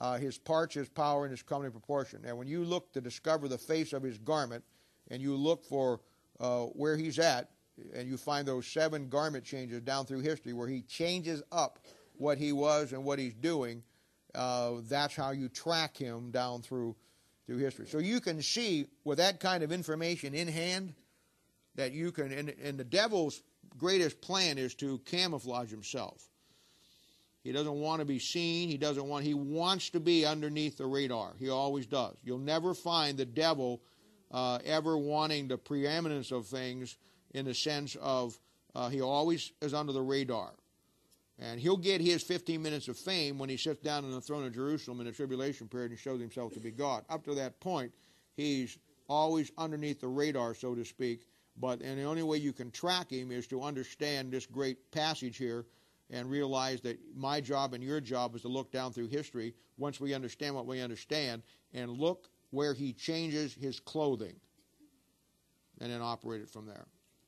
his parts, his power, and his comely proportion. And when you look to discover the face of his garment, and you look for where he's at, and you find those 7 garment changes down through history where he changes up what he was and what he's doing, that's how you track him down through history. So you can see with that kind of information in hand that you can, and the devil's greatest plan is to camouflage himself. He doesn't want to be seen. He wants to be underneath the radar. He always does. You'll never find the devil ever wanting the preeminence of things in the sense of he always is under the radar. And he'll get his 15 minutes of fame when he sits down on the throne of Jerusalem in the tribulation period and shows himself to be God. Up to that point, he's always underneath the radar, so to speak. And the only way you can track him is to understand this great passage here and realize that my job and your job is to look down through history once we understand what we understand and look where he changes his clothing and then operate it from there.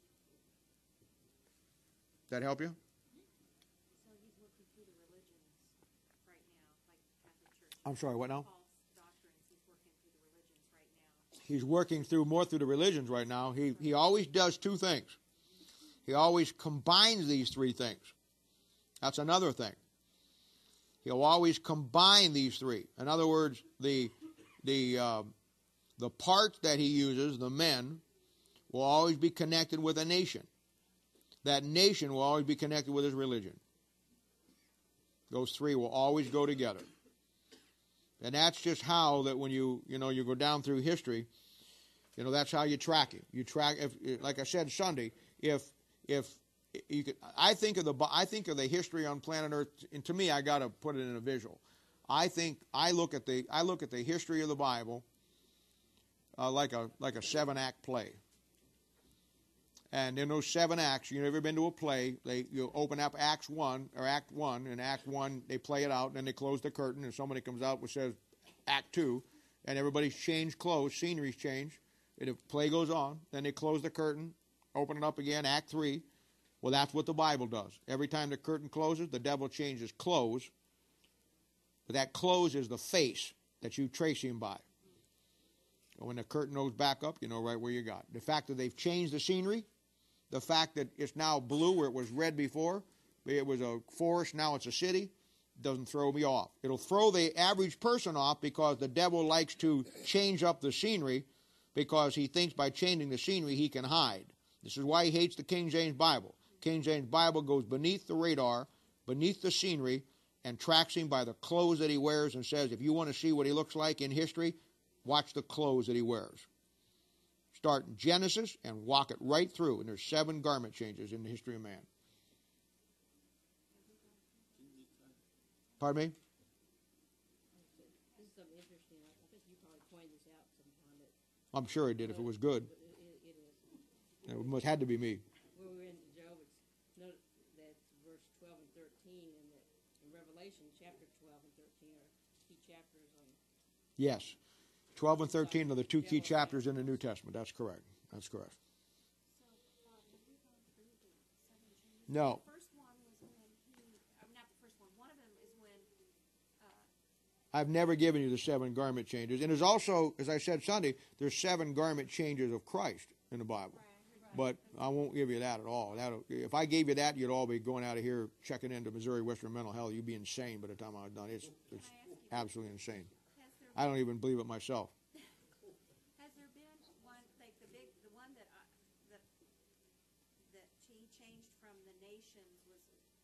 Does that help you? So he's working through the religions right now, like Catholic Church. I'm sorry, what now? False doctrines. He's working through the religions right now. He's working more through the religions right now. He always does 2 things. He always combines these 3 things. That's another thing. He'll always combine these 3. In other words, the parts that he uses, the men, will always be connected with a nation. That nation will always be connected with his religion. Those 3 will always go together. And that's just how that when you go down through history, that's how you track him. You track, like I said Sunday, if you could, I think of the history on planet Earth, and to me, I got to put it in a visual. I look at the history of the Bible like a 7-act play. And in those 7 acts, you've ever been to a play, you open up Act 1, and Act 1, they play it out, and then they close the curtain, and somebody comes out which says Act 2, and everybody's changed clothes, scenery's changed, and the play goes on, then they close the curtain, open it up again, Act 3. Well, that's what the Bible does. Every time the curtain closes, the devil changes clothes, but that clothes is the face that you trace him by. And when the curtain goes back up, you know right where you got. The fact that they've changed the scenery, the fact that it's now blue where it was red before, it was a forest, now it's a city, doesn't throw me off. It'll throw the average person off because the devil likes to change up the scenery because he thinks by changing the scenery he can hide. This is why he hates the King James Bible. King James Bible goes beneath the radar, beneath the scenery, and tracks him by the clothes that he wears and says, if you want to see what he looks like in history, watch the clothes that he wears. Start in Genesis and walk it right through. And there's 7 garment changes in the history of man. Pardon me? This is something interesting. I think you probably pointed this out sometime. I'm sure he did if it was good. It is. It must had to be me. When we were in Job, it's note that verse 12 and 13, and that in Revelation, chapter 12 and 13 are key chapters on. Yes. 12 and 13 are the 2 key chapters in the New Testament. That's correct. That's correct. So, have you gone through the 7 changes? No. The first one was when not the first one. One of them is when. I've never given you the 7 garment changes. And there's also, as I said Sunday, there's 7 garment changes of Christ in the Bible. But I won't give you that at all. If I gave you that, you'd all be going out of here checking into Missouri Western Mental Health. You'd be insane by the time I was done. It's absolutely insane. I don't even believe it myself. Has there been one, like the one that he changed from the nations was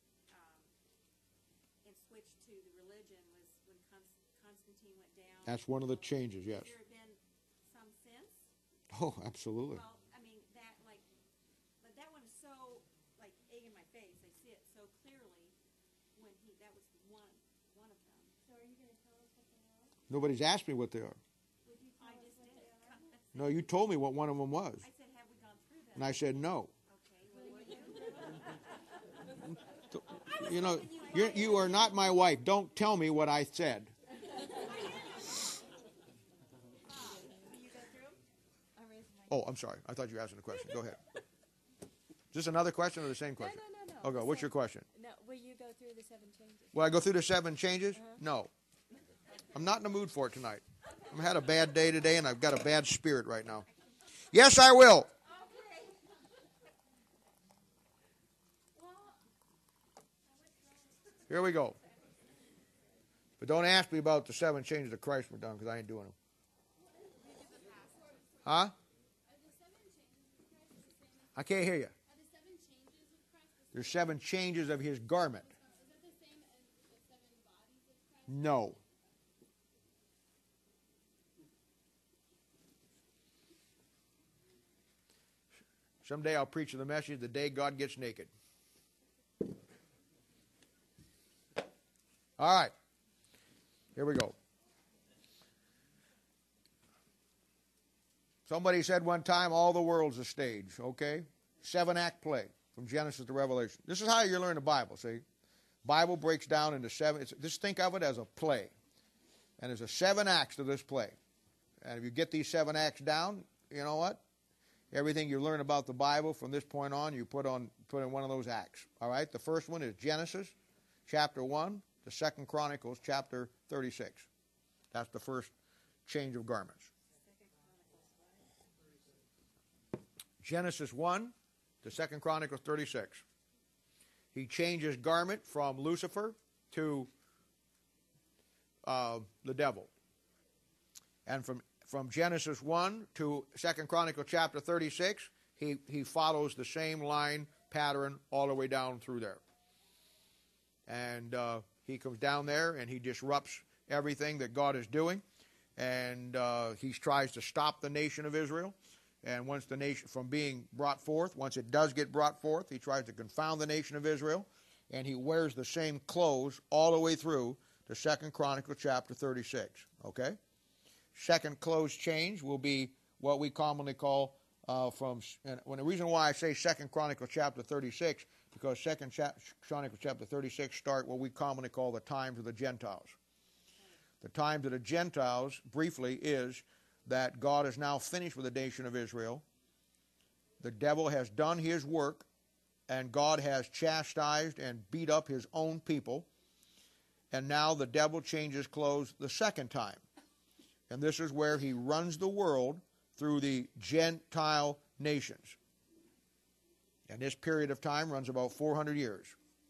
and switched to the religion was when Constantine went down? That's one of the changes, yes. Has there been some since? Oh, absolutely. Well, I mean but that one is so egg in my face. I see it so clearly when that was one of them. So are you going to tell us what they are? Nobody's asked me what they are. I just did. No, you told me what one of them was. I said, have we gone through that? And I said no. Okay, You know, you are not my wife. Don't tell me what I said. Will you go through them? I raised my Oh, I'm sorry. I thought you were asking a question. Go ahead. Is this another question or the same question? No. Okay, what's your question? No, will you go through the 7 changes? Will I go through the 7 changes? No. I'm not in the mood for it tonight. I've had a bad day today, and I've got a bad spirit right now. Yes, I will. Here we go. But don't ask me about the 7 changes of Christ, McDonald, because I ain't doing them. Huh? I can't hear you. There's 7 changes of his garment. No. Someday I'll preach the message, the day God gets naked. All right. Here we go. Somebody said one time, all the world's a stage, okay? 7-act play from Genesis to Revelation. This is how you learn the Bible, see? Bible breaks down into 7. Just think of it as a play. And there's a 7 acts to this play. And if you get these 7 acts down, you know what? Everything you learn about the Bible from this point on, you put in one of those acts. All right? The first one is Genesis, chapter 1. The 2nd Chronicles, chapter 36. That's the first change of garments. Genesis 1 to 2nd Chronicles 36. He changes garment from Lucifer to the devil. And from Genesis 1 to 2nd Chronicles chapter 36, he follows the same line pattern all the way down through there. And he comes down there and he disrupts everything that God is doing. And he tries to stop the nation of Israel. And once the nation from being brought forth, once it does get brought forth, he tries to confound the nation of Israel. And he wears the same clothes all the way through to 2nd Chronicles chapter 36. Okay? Second clothes change will be what we commonly call and the reason why I say 2nd Chronicles chapter 36, because 2nd Chronicles chapter 36 start what we commonly call the times of the Gentiles. The times of the Gentiles, briefly, is that God is now finished with the nation of Israel. The devil has done his work, and God has chastised and beat up his own people. And now the devil changes clothes the second time. And this is where he runs the world through the Gentile nations. And this period of time runs about 400 years.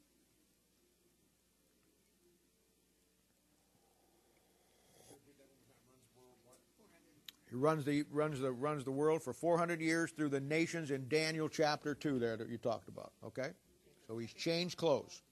He runs the world for 400 years through the nations in Daniel chapter 2 there that you talked about. Okay? So he's changed clothes.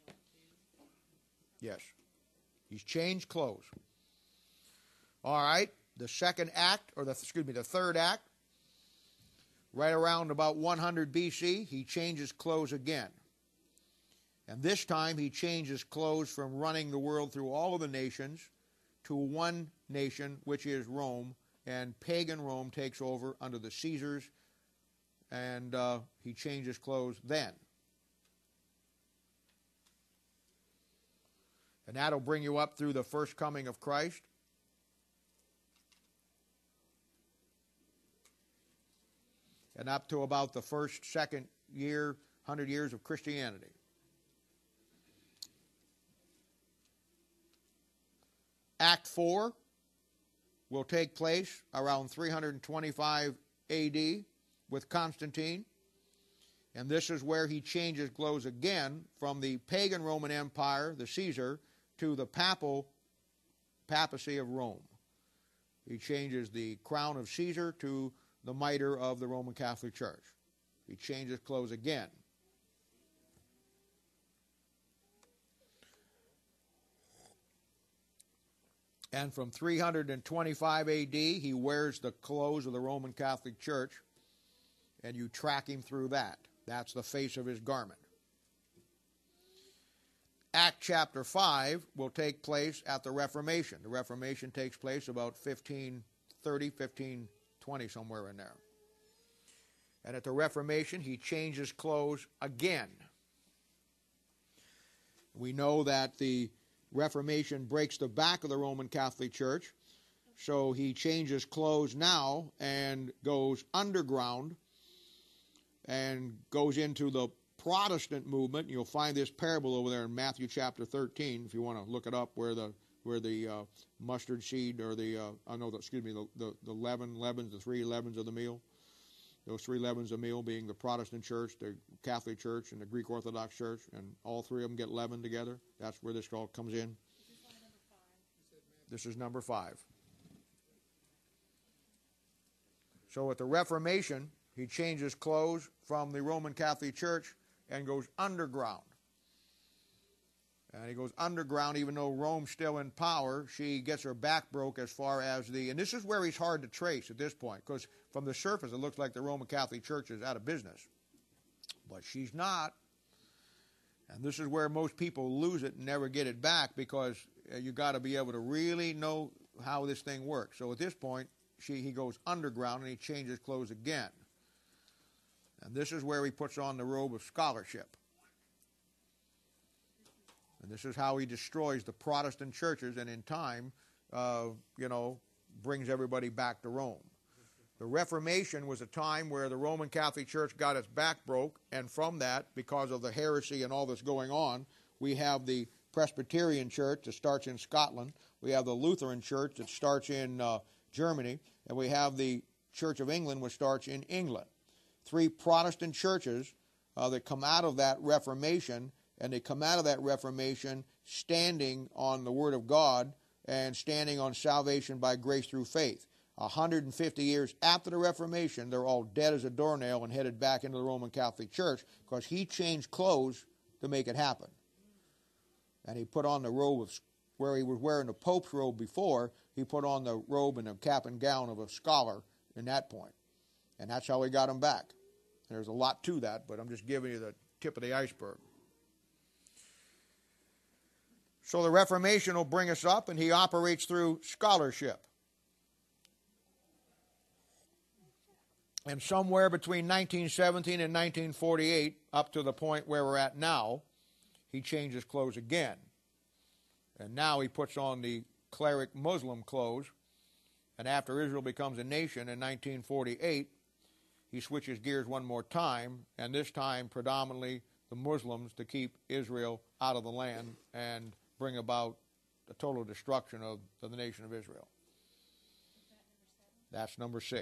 Yes. He's changed clothes. All right. The third act, right around about 100 BC, he changes clothes again. And this time he changes clothes from running the world through all of the nations to one nation, which is Rome. And pagan Rome takes over under the Caesars, and he changes clothes then. And that'll bring you up through the first coming of Christ. And up to about the second year, 100 years of Christianity. Act 4 will take place around 325 A.D. with Constantine. And this is where he changes clothes again from the pagan Roman Empire, the Caesar, to the papacy of Rome. He changes the crown of Caesar to the mitre of the Roman Catholic Church. He changes clothes again. And from 325 A.D., he wears the clothes of the Roman Catholic Church, and you track him through that. That's the face of his garment. Act chapter 5 will take place at the Reformation. The Reformation takes place about 1530, 1520, somewhere in there. And at the Reformation, he changes clothes again. We know that the Reformation breaks the back of the Roman Catholic Church, so he changes clothes now and goes underground and goes into the Protestant movement. You'll find this parable over there in Matthew chapter 13, if you want to look it up, where where the mustard seed or the leavens, the 3 leavens of the meal. Those 3 leavens of meal being the Protestant church, the Catholic church, and the Greek Orthodox church, and all 3 of them get leavened together. That's where this all comes in. This is number 5. So at the Reformation, he changes clothes from the Roman Catholic Church and goes underground. And he goes underground even though Rome's still in power. She gets her back broke as far as and this is where he's hard to trace at this point, because from the surface it looks like the Roman Catholic Church is out of business. But she's not. And this is where most people lose it and never get it back, because you got to be able to really know how this thing works. So at this point, he goes underground and he changes clothes again. And this is where he puts on the robe of scholarship. And this is how he destroys the Protestant churches and in time, brings everybody back to Rome. The Reformation was a time where the Roman Catholic Church got its back broke, and from that, because of the heresy and all that's going on, we have the Presbyterian Church that starts in Scotland, we have the Lutheran Church that starts in Germany, and we have the Church of England, which starts in England. 3 Protestant churches that come out of that Reformation, and they come out of that Reformation standing on the Word of God and standing on salvation by grace through faith. 150 years after the Reformation, they're all dead as a doornail and headed back into the Roman Catholic Church, because he changed clothes to make it happen. And he put on the robe of, where he was wearing the Pope's robe before, he put on the robe and the cap and gown of a scholar in that point. And that's how he got him back. There's a lot to that, but I'm just giving you the tip of the iceberg. So the Reformation will bring us up, and he operates through scholarship. And somewhere between 1917 and 1948, up to the point where we're at now, he changes clothes again. And now he puts on the cleric Muslim clothes. And after Israel becomes a nation in 1948, he switches gears one more time, and this time predominantly the Muslims, to keep Israel out of the land and bring about the total destruction of the nation of Israel. That's number 6.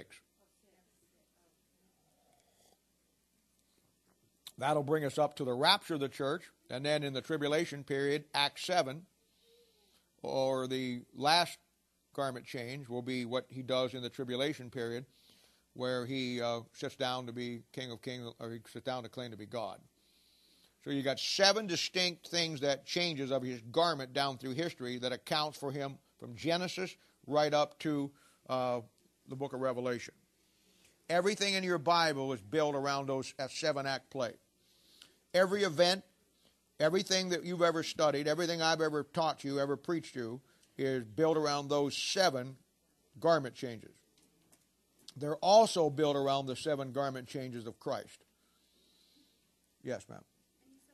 That'll bring us up to the rapture of the church, and then in the tribulation period, Acts 7, or the last garment change, will be what he does in the tribulation period, where he sits down to be King of Kings, or he sits down to claim to be God. So you got 7 distinct things that changes of his garment down through history that accounts for him from Genesis right up to the book of Revelation. Everything in your Bible is built around that 7-act play. Every event, everything that you've ever studied, everything I've ever taught you, ever preached you, is built around those 7 garment changes. They're also built around the 7 garment changes of Christ. Yes, ma'am. And you said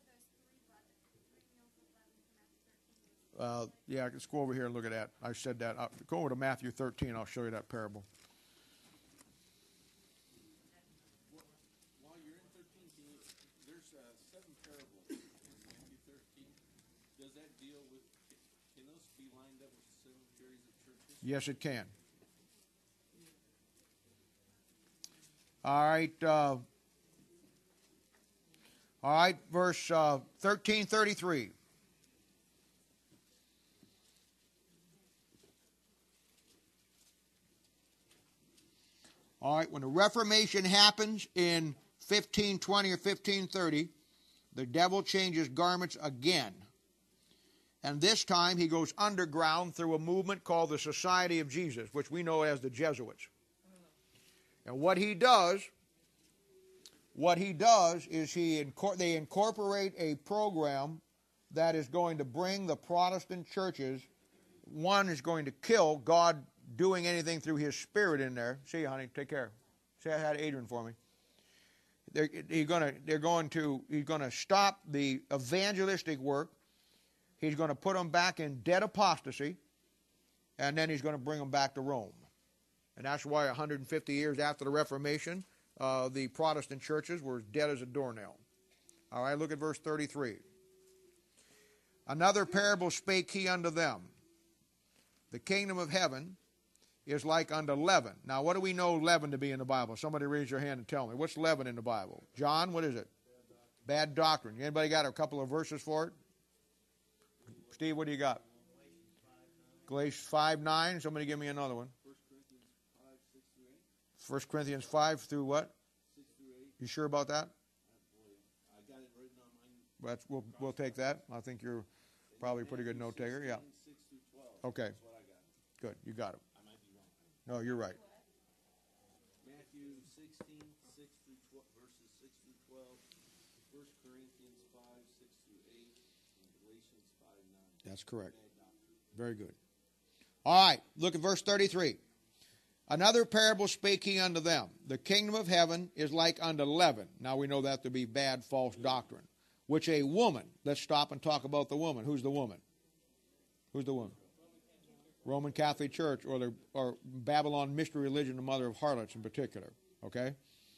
there's 3 meals of leaven from Matthew 13. Yeah, let's go over here and look at that. I said that. Go over to Matthew 13. I'll show you that parable. While you're in 13, there's 7 parables in Matthew 13. Does that deal with, can those be lined up with 7 periods of churches? Yes, it can. All right, verse 1333. All right, when the Reformation happens in 1520 or 1530, the devil changes garments again. And this time he goes underground through a movement called the Society of Jesus, which we know as the Jesuits. And what he does is they incorporate a program that is going to bring the Protestant churches. One is going to kill God doing anything through his Spirit in there. See you, honey. Take care. Say hi to Adrian for me. He's going to stop the evangelistic work. He's going to put them back in dead apostasy, and then he's going to bring them back to Rome. And that's why 150 years after the Reformation, the Protestant churches were as dead as a doornail. All right, look at verse 33. Another parable spake he unto them. the kingdom of heaven is like unto leaven. Now, what do we know leaven to be in the Bible? Somebody raise your hand and tell me. What's leaven in the Bible? John, what is it? Bad doctrine. Anybody got a couple of verses for it? Steve, what do you got? Galatians 5:9. Somebody give me another one. 1 Corinthians 5 through what? 6 through 8. You sure about that? I got it written on mine. We'll take that. I think you're probably a pretty good note taker. Yeah. 6 through 12. Okay. That's what I got. Good. You got it. I might be wrong. No, you're right. Matthew 16, 6 through 12, verses 6 through 12. 1 Corinthians 5, 6 through 8. And Galatians 5, 9. That's correct. Bad doctrine. Very good. All right. Look at verse 33. Another parable spake he unto them. The kingdom of heaven is like unto leaven. Now we know that to be bad, false doctrine. Which a woman, let's stop and talk about the woman. Who's the woman? Who's the woman? Roman Catholic Church, or Babylon mystery religion, the mother of harlots in particular. Okay?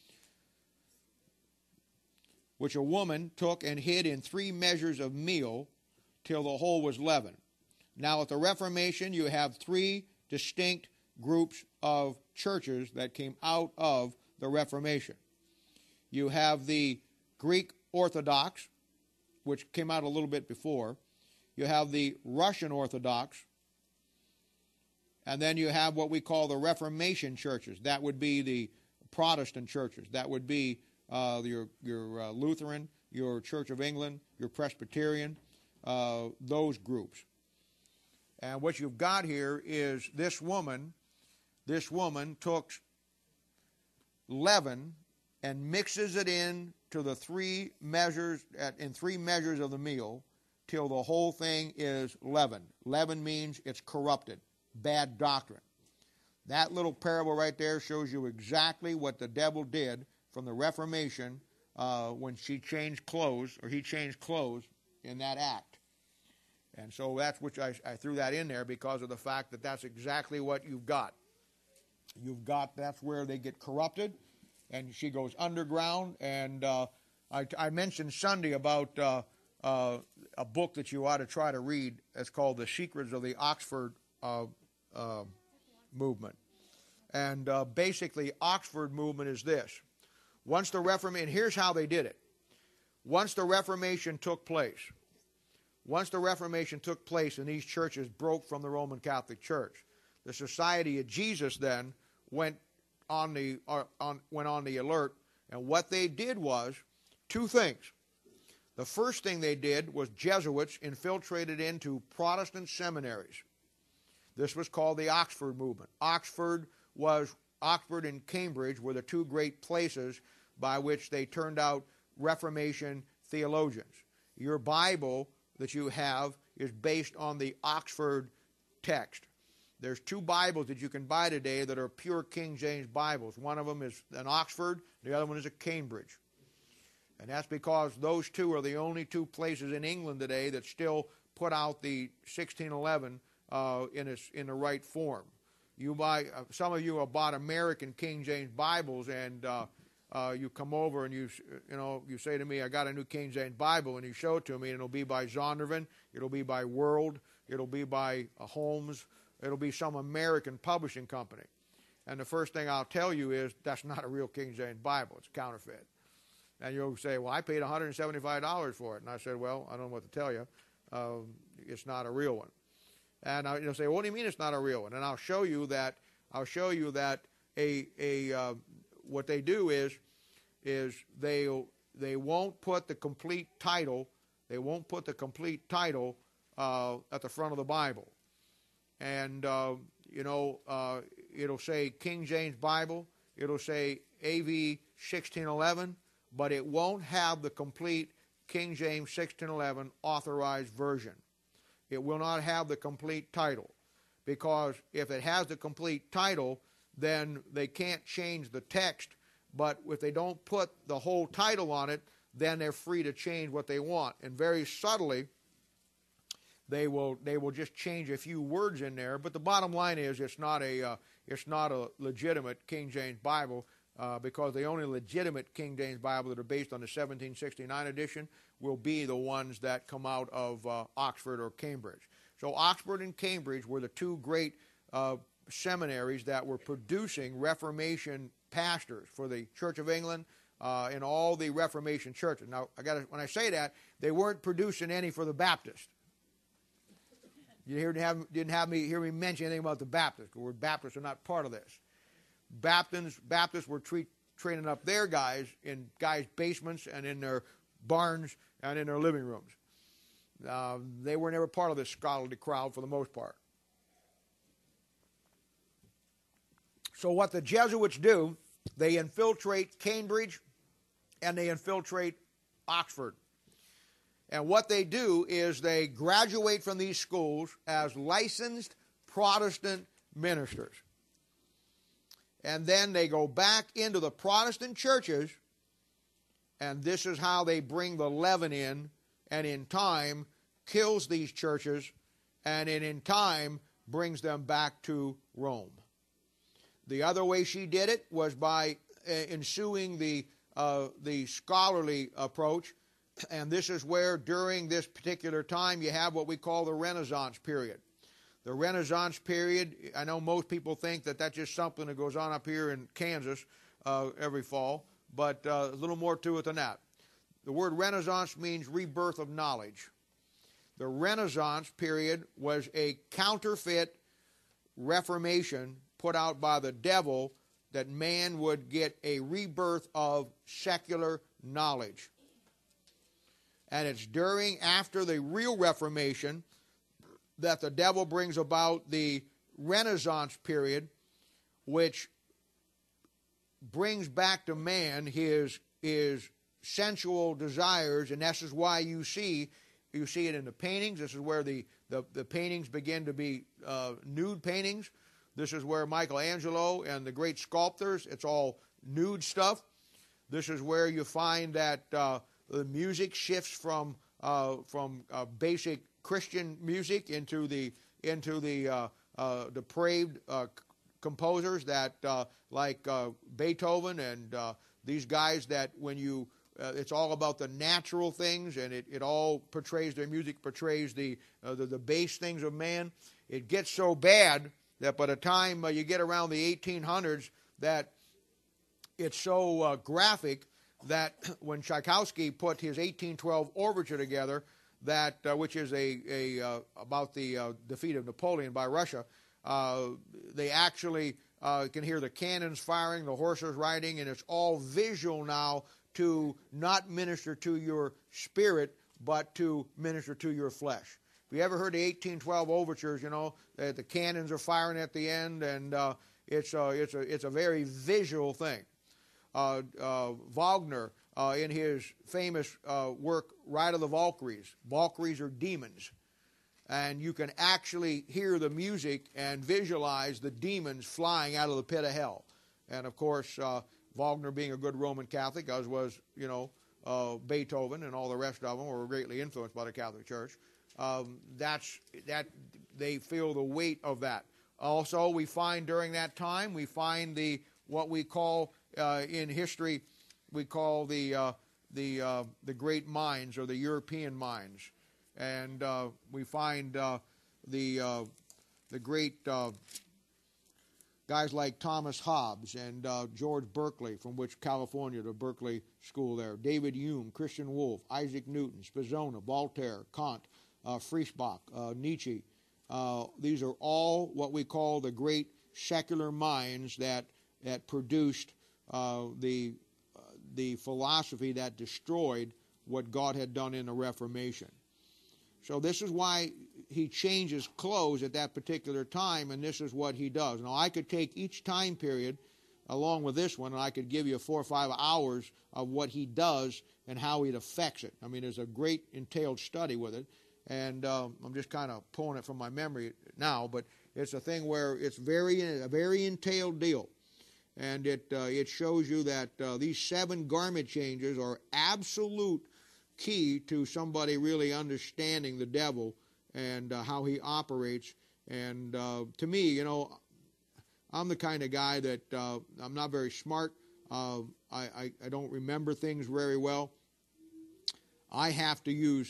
Which a woman took and hid in 3 measures of meal till the whole was leavened. Now at the Reformation you have 3 distinct groups of churches that came out of the Reformation. You have the Greek Orthodox, which came out a little bit before. You have the Russian Orthodox. And then you have what we call the Reformation churches. That would be the Protestant churches. That would be your Lutheran, your Church of England, your Presbyterian, those groups. And what you've got here is this woman took leaven and mixes it in to the 3 measures, in 3 measures of the meal, till the whole thing is leavened. Leaven means it's corrupted, bad doctrine. That little parable right there shows you exactly what the devil did from the Reformation when she changed clothes, or he changed clothes in that act. And so that's which I threw that in there because of the fact that that's exactly what you've got. That's where they get corrupted, and she goes underground. And I mentioned Sunday about a book that you ought to try to read. It's called The Secrets of the Oxford Movement. And basically, Oxford movement is this. Once the Reformation, and here's how they did it. Once the Reformation took place and these churches broke from the Roman Catholic Church, the Society of Jesus then went on the alert, and what they did was 2 things. The first thing they did was Jesuits infiltrated into Protestant seminaries. This was called the Oxford movement. Oxford and Cambridge were the 2 great places by which they turned out Reformation theologians. Your Bible that you have is based on the Oxford text. There's 2 Bibles that you can buy today that are pure King James Bibles. One of them is an Oxford, the other one is a Cambridge. And that's because those 2 are the only 2 places in England today that still put out the 1611 in the right form. Some of you have bought American King James Bibles, and you come over and you say to me, I got a new King James Bible, and you show it to me, and it'll be by Zondervan, it'll be by World, it'll be by Holmes, it'll be some American publishing company. And the first thing I'll tell you is that's not a real King James Bible. It's counterfeit. And you'll say, well, I paid $175 for it. And I said, well, I don't know what to tell you. It's not a real one. And you'll say, well, what do you mean it's not a real one? And I'll show you that what they do is they won't put the complete title. They won't put the complete title at the front of the Bible. And it'll say King James Bible. It'll say AV 1611, but it won't have the complete King James 1611 authorized version. It will not have the complete title, because if it has the complete title, then they can't change the text. But if they don't put the whole title on it, then they're free to change what they want. And very subtly, they will just change a few words in there. But the bottom line is, it's not a legitimate King James Bible, because the only legitimate King James Bible that are based on the 1769 edition will be the ones that come out of Oxford or Cambridge. So Oxford and Cambridge were the two great seminaries that were producing Reformation pastors for the Church of England and all the Reformation churches. Now, when I say that, they weren't producing any for the Baptists. You didn't have me hear me mention anything about the Baptists, because Baptists are not part of this. Baptists were training up their guys in guys' basements and in their barns and in their living rooms. They were never part of this scholarly crowd for the most part. So what the Jesuits do, they infiltrate Cambridge and they infiltrate Oxford. And what they do is they graduate from these schools as licensed Protestant ministers. And then they go back into the Protestant churches, and this is how they bring the leaven in, and in time kills these churches, and in time brings them back to Rome. The other way she did it was by ensuing the scholarly approach, and this is where during this particular time you have what we call the Renaissance period. The Renaissance period, I know most people think that that's just something that goes on up here in Kansas every fall, but a little more to it than that. The word Renaissance means rebirth of knowledge. The Renaissance period was a counterfeit reformation put out by the devil that man would get a rebirth of secular knowledge. And it's after the real Reformation that the devil brings about the Renaissance period, which brings back to man his sensual desires, and this is why you see it in the paintings. This is where the paintings begin to be nude paintings. This is where Michelangelo and the great sculptors, it's all nude stuff. This is where you find that the music shifts from basic Christian music into the depraved composers that like Beethoven and these guys that when you it's all about the natural things, and it all portrays, their music portrays the base things of man. It gets so bad that by the time you get around the 1800s, that it's so graphic that when Tchaikovsky put his 1812 overture together, that which is about the defeat of Napoleon by Russia, they actually can hear the cannons firing, the horses riding, and it's all visual now to not minister to your spirit, but to minister to your flesh. If you ever heard the 1812 overtures, you know the cannons are firing at the end, and it's a very visual thing. Wagner, in his famous work Ride of the Valkyries, Valkyries are demons, and you can actually hear the music and visualize the demons flying out of the pit of hell. And of course, Wagner, being a good Roman Catholic, as was Beethoven and all the rest of them, were greatly influenced by the Catholic Church. They feel the weight of that. Also, we find during that time, what we call in history, we call the great minds, or the European minds, and we find the great guys like Thomas Hobbes and George Berkeley, from California, the Berkeley School there, David Hume, Christian Wolff, Isaac Newton, Spinoza, Voltaire, Kant, Friesbach, Nietzsche. These are all what we call the great secular minds that produced the philosophy that destroyed what God had done in the Reformation. So this is why he changes clothes at that particular time, and this is what he does. Now, I could take each time period along with this one, and I could give you 4 or 5 hours of what he does and how it affects it. I mean, there's a great entailed study with it, and I'm just kind of pulling it from my memory now, but it's a thing where it's a very entailed deal. And it shows you that these 7 garment changes are absolute key to somebody really understanding the devil and how he operates. And to me, I'm the kind of guy that I'm not very smart. I don't remember things very well. I have to use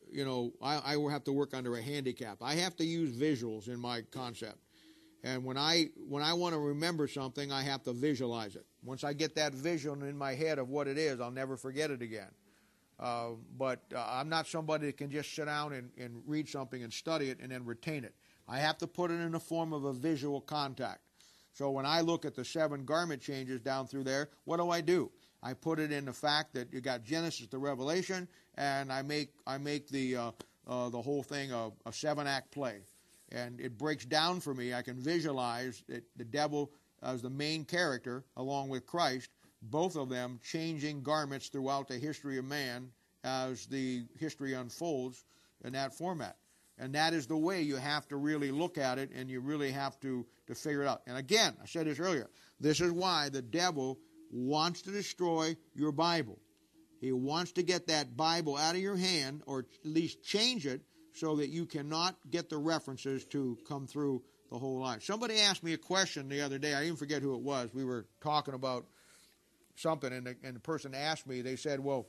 I will have to work under a handicap. I have to use visuals in my concept. And when I want to remember something, I have to visualize it. Once I get that vision in my head of what it is, I'll never forget it again. But I'm not somebody that can just sit down and read something and study it and then retain it. I have to put it in the form of a visual contact. So when I look at the 7 garment changes down through there, what do? I put it in the fact that you got Genesis to Revelation, and I make the whole thing a 7-act play. And it breaks down for me. I can visualize the devil as the main character, along with Christ, both of them changing garments throughout the history of man as the history unfolds in that format. And that is the way you have to really look at it, and you really have to figure it out. And again, I said this earlier, this is why the devil wants to destroy your Bible. He wants to get that Bible out of your hand, or at least change it, so that you cannot get the references to come through the whole line. Somebody asked me a question the other day. I even forget who it was. We were talking about something, and the person asked me, they said, well,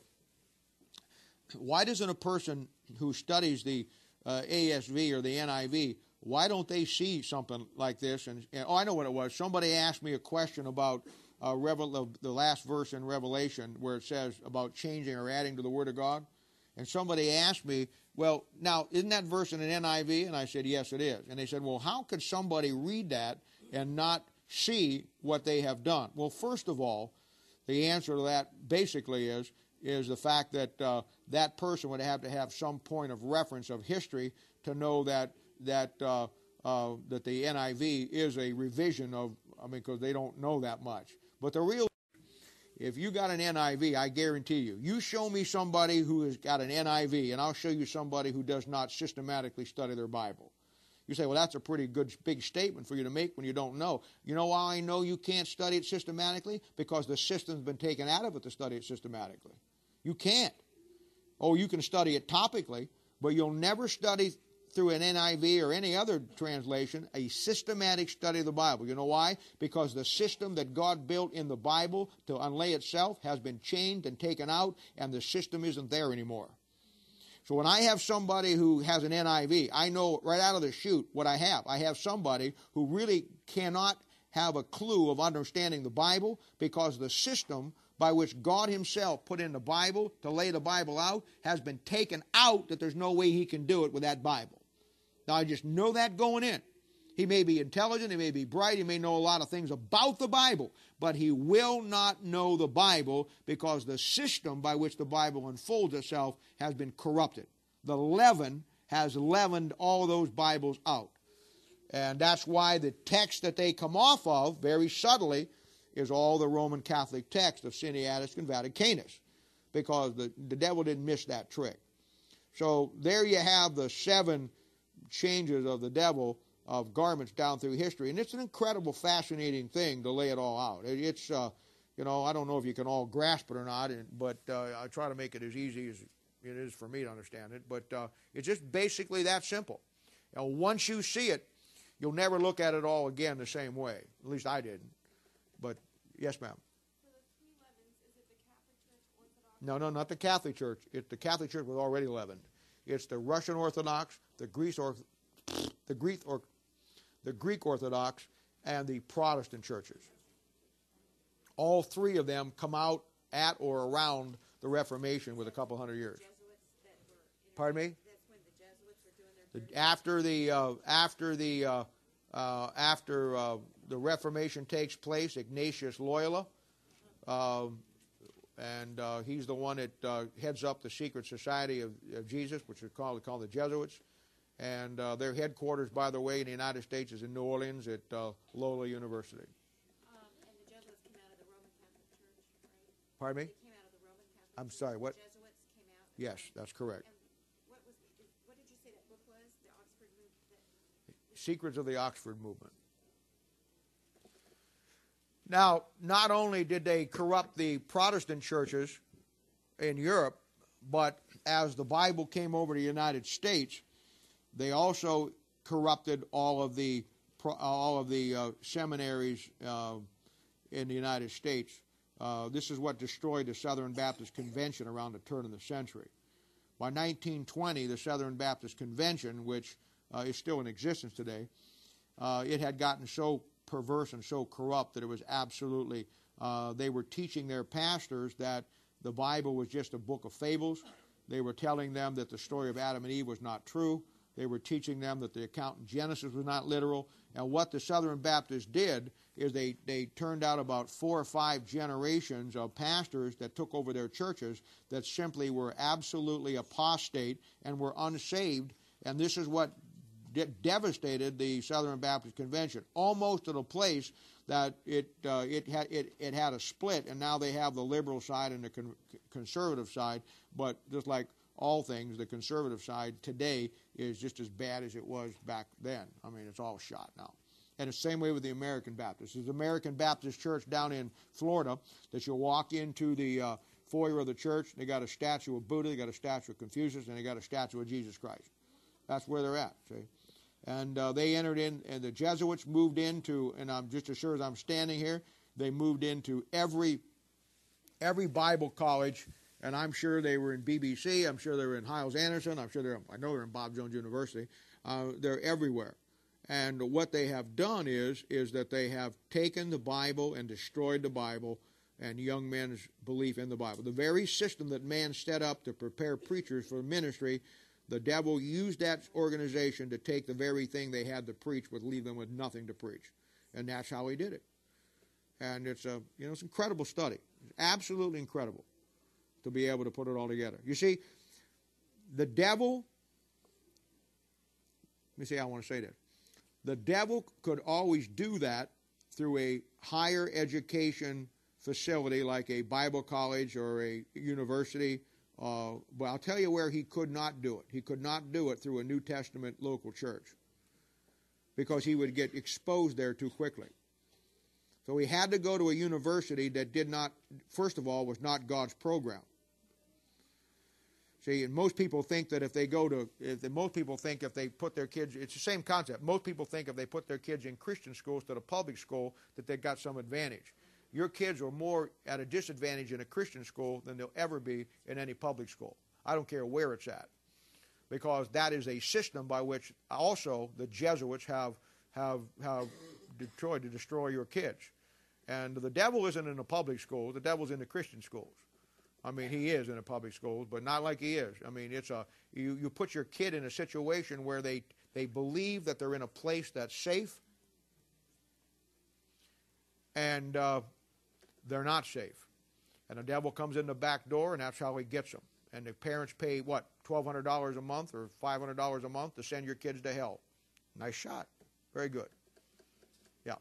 why doesn't a person who studies the ASV or the NIV, why don't they see something like this? And I know what it was. Somebody asked me a question about the last verse in Revelation where it says about changing or adding to the Word of God. And somebody asked me, well, now, isn't that verse in an NIV? And I said, yes, it is. And they said, well, how could somebody read that and not see what they have done? Well, first of all, the answer to that basically is the fact that that person would have to have some point of reference of history to know that the NIV is a revision of, because they don't know that much. But the real, if you got an NIV, I guarantee you show me somebody who has got an NIV, and I'll show you somebody who does not systematically study their Bible. You say, well, that's a pretty good big statement for you to make when you don't know. You know why I know you can't study it systematically? Because the system's been taken out of it to study it systematically. You can't. Oh, you can study it topically, but you'll never study through an NIV or any other translation a systematic study of the Bible. You know why? Because the system that God built in the Bible to unlay itself has been changed and taken out, and the system isn't there anymore. So when I have somebody who has an NIV, I know right out of the chute what I have. I have somebody who really cannot have a clue of understanding the Bible, because the system by which God himself put in the Bible to lay the Bible out has been taken out, that there's no way he can do it with that Bible. Now, I just know that going in. He may be intelligent, he may be bright, he may know a lot of things about the Bible, but he will not know the Bible because the system by which the Bible unfolds itself has been corrupted. The leaven has leavened all those Bibles out. And that's why the text that they come off of, very subtly, is all the Roman Catholic text of Sinaiticus and Vaticanus, because the devil didn't miss that trick. So there you have the 7 changes of the devil of garments down through history, and it's an incredible, fascinating thing to lay it all out. It's I don't know if you can all grasp it or not, but I try to make it as easy as it is for me to understand it. But it's just basically that simple. Once you see it, you'll never look at it all again the same way. At least I didn't. But yes, ma'am. So the 3 leavens, is it the Catholic Church, Orthodox? No, not the Catholic Church. The Catholic Church was already leavened. It's the Russian Orthodox, the Greek Orthodox, and the Protestant churches. All 3 of them come out at or around the Reformation with a couple hundred years. Jesuits that were, Pardon me? That's when the Jesuits were doing their After the Reformation takes place, Ignatius Loyola, and he's the one that heads up the secret society of Jesus, which is called the Jesuits. And their headquarters, by the way, in the United States is in New Orleans at Loyola University. and the Jesuits came out of the Roman Catholic Church, right? Pardon me? They came out of the Roman Catholic I'm Church. sorry, what? The Jesuits came out. Yes, that's correct. And what did you say that book was? The Oxford movement? Secrets of the Oxford Movement. Now, not only did they corrupt the Protestant churches in Europe, but as the Bible came over to the United States, they also corrupted all of the seminaries in the United States. This is what destroyed the Southern Baptist Convention around the turn of the century. By 1920, the Southern Baptist Convention, which is still in existence today, it had gotten so perverse and so corrupt that it was absolutely, they were teaching their pastors that the Bible was just a book of fables. They were telling them that the story of Adam and Eve was not true. They were teaching them that the account in Genesis was not literal. And what the Southern Baptists did is they turned out about 4 or 5 generations of pastors that took over their churches that simply were absolutely apostate and were unsaved. And this is what devastated the Southern Baptist Convention, almost to the place that it had a split, and now they have the liberal side and the conservative side. But just like all things, the conservative side today is just as bad as it was back then. I mean, it's all shot now. And the same way with the American Baptists. There's an American Baptist church down in Florida that you'll walk into the foyer of the church. They got a statue of Buddha, they got a statue of Confucius, and they got a statue of Jesus Christ. That's where they're at, see? And they entered in, and the Jesuits moved into, and I'm just as sure as I'm standing here, they moved into every Bible college, and I'm sure they were in BBC, I'm sure they were in Hyles-Anderson, I know they're in Bob Jones University. They're everywhere. And what they have done is that they have taken the Bible and destroyed the Bible and young men's belief in the Bible. The very system that man set up to prepare preachers for ministry, the devil used that organization to take the very thing they had to preach, but leave them with nothing to preach. And that's how he did it. And it's it's an incredible study. It's absolutely incredible to be able to put it all together. You see, the devil, let me see how I want to say this. The devil could always do that through a higher education facility like a Bible college or a university. But I'll tell you where he could not do it. He could not do it through a New Testament local church because he would get exposed there too quickly. So he had to go to a university that did not, first of all, was not God's program. See, and most people think that if they put their kids, it's the same concept. Most people think if they put their kids in Christian schools instead of public school, that they've got some advantage. Your kids are more at a disadvantage in a Christian school than they'll ever be in any public school. I don't care where it's at. Because that is a system by which also the Jesuits have tried to destroy your kids. And the devil isn't in the public schools, the devil's in the Christian schools. I mean, he is in the public schools, but not like he is. I mean, it's you put your kid in a situation where they believe that they're in a place that's safe, and they're not safe. And the devil comes in the back door, and that's how he gets them. And the parents pay, what, $1,200 a month or $500 a month to send your kids to hell. Nice shot. Very good. Yeah.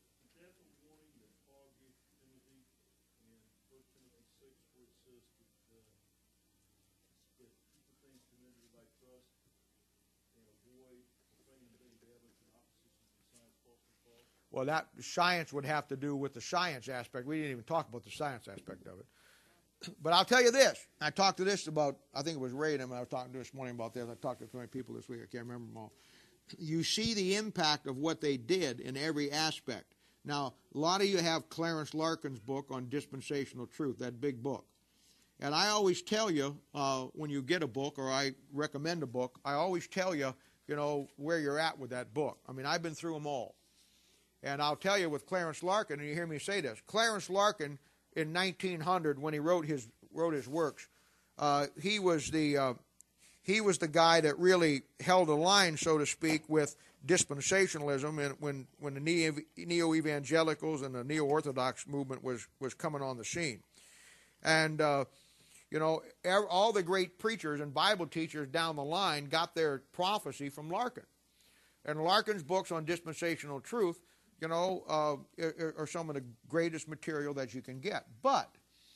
Well, that science would have to do with the science aspect. We didn't even talk about the science aspect of it. But I'll tell you this. I talked to this about, I think it was Ray and him I was talking to this morning about this. I talked to so many people this week, I can't remember them all. You see the impact of what they did in every aspect. Now, a lot of you have Clarence Larkin's book on dispensational truth, that big book. And I always tell you, when you get a book or I recommend a book, I always tell you, where you're at with that book. I mean, I've been through them all. And I'll tell you with Clarence Larkin, and you hear me say this, Clarence Larkin in 1900, when he wrote his works, he was the guy that really held a line, so to speak, with dispensationalism, and when the neo-evangelicals and the neo-orthodox movement was coming on the scene. And all the great preachers and Bible teachers down the line got their prophecy from Larkin. And Larkin's books on dispensational truth, are some of the greatest material that you can get. But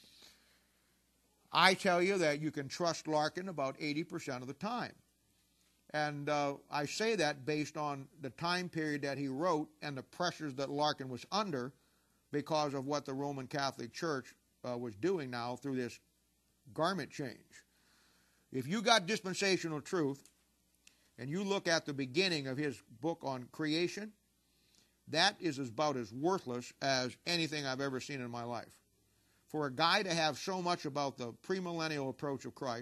I tell you that you can trust Larkin about 80% of the time. And I say that based on the time period that he wrote and the pressures that Larkin was under because of what the Roman Catholic Church was doing now through this garment change. If you got dispensational truth and you look at the beginning of his book on creation, that is about as worthless as anything I've ever seen in my life. For a guy to have so much about the premillennial approach of Christ,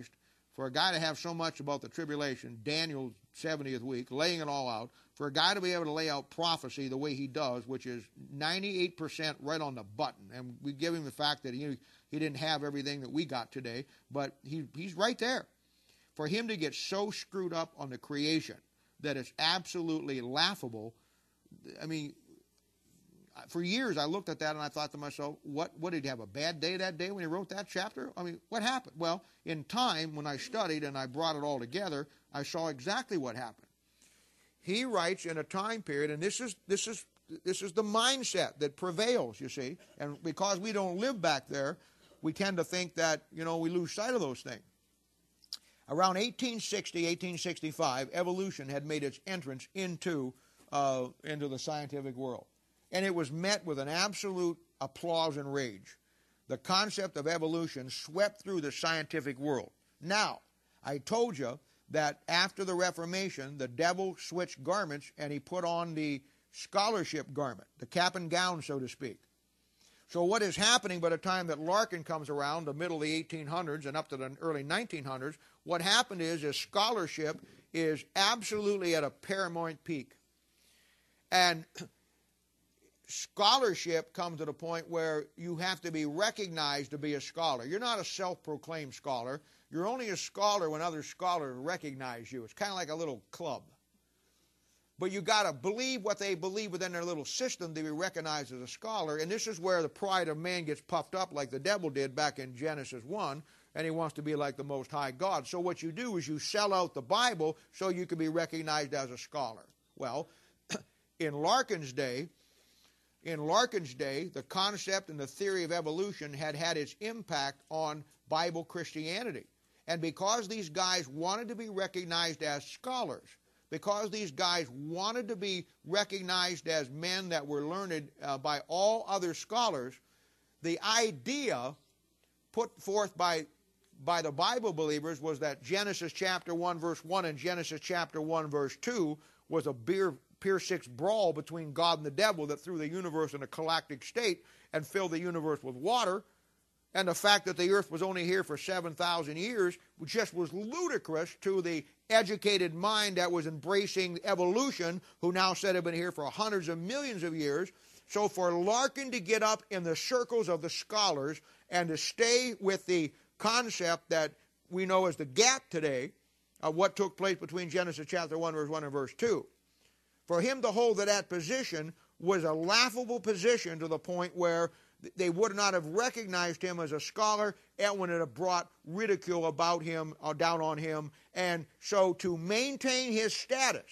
for a guy to have so much about the tribulation, Daniel's 70th week, laying it all out, for a guy to be able to lay out prophecy the way he does, which is 98% right on the button. And we give him the fact that he didn't have everything that we got today, but he's right there. For him to get so screwed up on the creation that it's absolutely laughable. I mean, for years I looked at that and I thought to myself, what did he have a bad day that day when he wrote that chapter? I mean, what happened? Well, in time, when I studied and I brought it all together, I saw exactly what happened. He writes in a time period, and this is the mindset that prevails, you see. And because we don't live back there, we tend to think that, we lose sight of those things. Around 1860, 1865, evolution had made its entrance into the scientific world. And it was met with an absolute applause and rage. The concept of evolution swept through the scientific world. Now, I told you that after the Reformation, the devil switched garments and he put on the scholarship garment, the cap and gown, so to speak. So what is happening by the time that Larkin comes around, the middle of the 1800s and up to the early 1900s, what happened is scholarship is absolutely at a paramount peak. And scholarship comes to the point where you have to be recognized to be a scholar. You're not a self-proclaimed scholar. You're only a scholar when other scholars recognize you. It's kind of like a little club. But you got to believe what they believe within their little system to be recognized as a scholar. And this is where the pride of man gets puffed up like the devil did back in Genesis 1, and he wants to be like the Most High God. So what you do is you sell out the Bible so you can be recognized as a scholar. Well, in Larkin's day, the concept and the theory of evolution had its impact on Bible Christianity. And because these guys wanted to be recognized as scholars, because these guys wanted to be recognized as men that were learned by all other scholars, the idea put forth by the Bible believers was that Genesis chapter 1 verse 1 and Genesis chapter 1 verse 2 was a Pier 6 brawl between God and the devil that threw the universe in a galactic state and filled the universe with water. And the fact that the earth was only here for 7,000 years just was ludicrous to the educated mind that was embracing evolution, who now said had been here for hundreds of millions of years. So for Larkin to get up in the circles of the scholars and to stay with the concept that we know as the gap today of what took place between Genesis chapter 1 verse 1 and verse 2, for him to hold that position was a laughable position to the point where they would not have recognized him as a scholar, and would have brought ridicule about him or down on him. And so to maintain his status,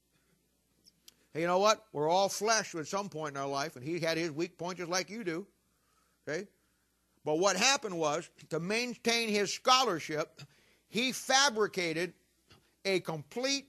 you know what? We're all flesh at some point in our life, and he had his weak point just like you do. Okay? But what happened was, to maintain his scholarship, he fabricated a complete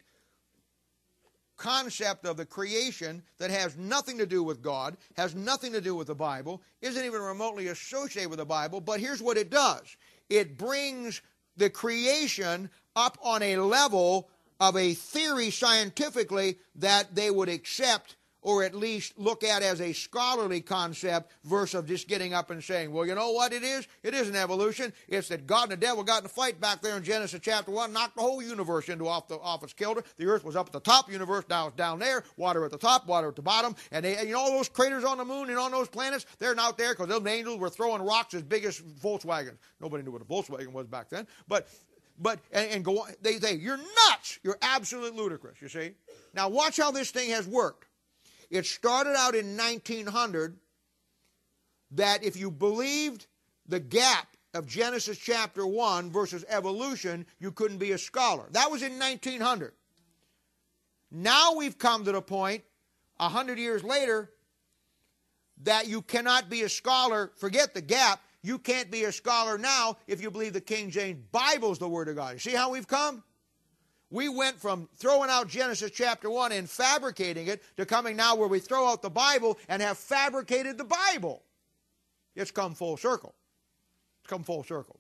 concept of the creation that has nothing to do with God, has nothing to do with the Bible, isn't even remotely associated with the Bible, but here's what it does. It brings the creation up on a level of a theory scientifically that they would accept or at least look at as a scholarly concept versus just getting up and saying, well, you know what it is? It isn't evolution. It's that God and the devil got in a fight back there in Genesis chapter 1, knocked the whole universe into off its kilter. The earth was up at the top, the universe now it's down there, water at the top, water at the bottom, and all those craters on the moon and on those planets, they're not there because those angels were throwing rocks as big as Volkswagens. Nobody knew what a Volkswagen was back then, but go on. They say, you're nuts. You're absolutely ludicrous, you see. Now watch how this thing has worked. It started out in 1900 that if you believed the gap of Genesis chapter 1 versus evolution, you couldn't be a scholar. That was in 1900. Now we've come to the point, 100 years later, that you cannot be a scholar. Forget the gap. You can't be a scholar now if you believe the King James Bible is the Word of God. You see how we've come? We went from throwing out Genesis chapter 1 and fabricating it to coming now where we throw out the Bible and have fabricated the Bible. It's come full circle. It's come full circle.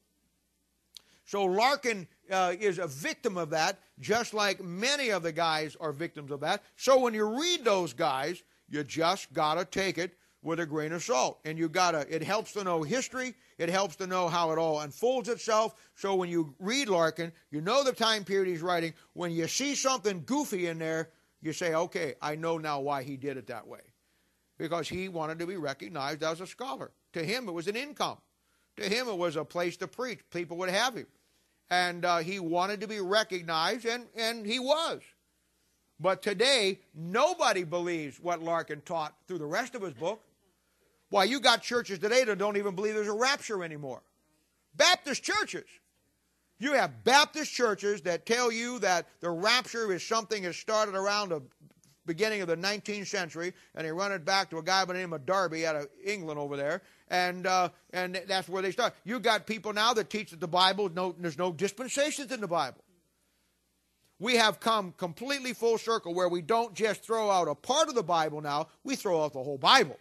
So Larkin is a victim of that, just like many of the guys are victims of that. So when you read those guys, you just got to take it with a grain of salt. And it helps to know history. It helps to know how it all unfolds itself. So when you read Larkin, you know the time period he's writing. When you see something goofy in there, you say, okay, I know now why he did it that way. Because he wanted to be recognized as a scholar. To him, it was an income. To him, it was a place to preach. People would have him. And he wanted to be recognized, and he was. But today, nobody believes what Larkin taught through the rest of his book. Why, you got churches today that don't even believe there's a rapture anymore. Baptist churches. You have Baptist churches that tell you that the rapture is something that started around the beginning of the 19th century, and they run it back to a guy by the name of Darby out of England over there, and that's where they start. You got people now that teach that the Bible, there's no dispensations in the Bible. We have come completely full circle where we don't just throw out a part of the Bible now, we throw out the whole Bible.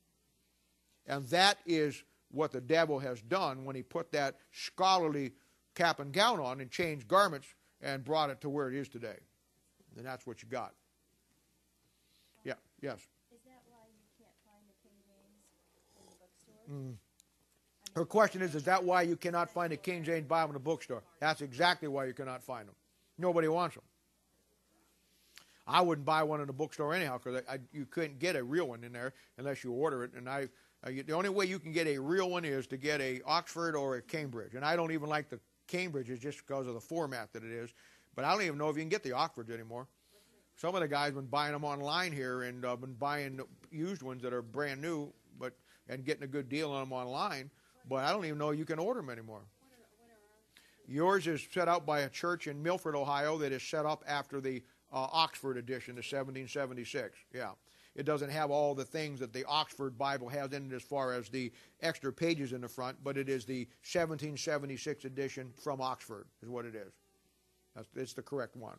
And that is what the devil has done when he put that scholarly cap and gown on and changed garments and brought it to where it is today. And that's what you got. Yeah, yes. Is that why you can't find the King James in the bookstore? Her question is that why you cannot find a King James Bible in a bookstore? That's exactly why you cannot find them. Nobody wants them. I wouldn't buy one in a bookstore anyhow because you couldn't get a real one in there unless you order it. And the only way you can get a real one is to get a Oxford or a Cambridge. And I don't even like the Cambridges just because of the format that it is. But I don't even know if you can get the Oxfords anymore. Some of the guys have been buying them online here and been buying used ones that are brand new and getting a good deal on them online. But I don't even know you can order them anymore. Yours is set out by a church in Milford, Ohio that is set up after the Oxford edition, the 1776. Yeah. It doesn't have all the things that the Oxford Bible has in it as far as the extra pages in the front, but it is the 1776 edition from Oxford is what it is. It's the correct one.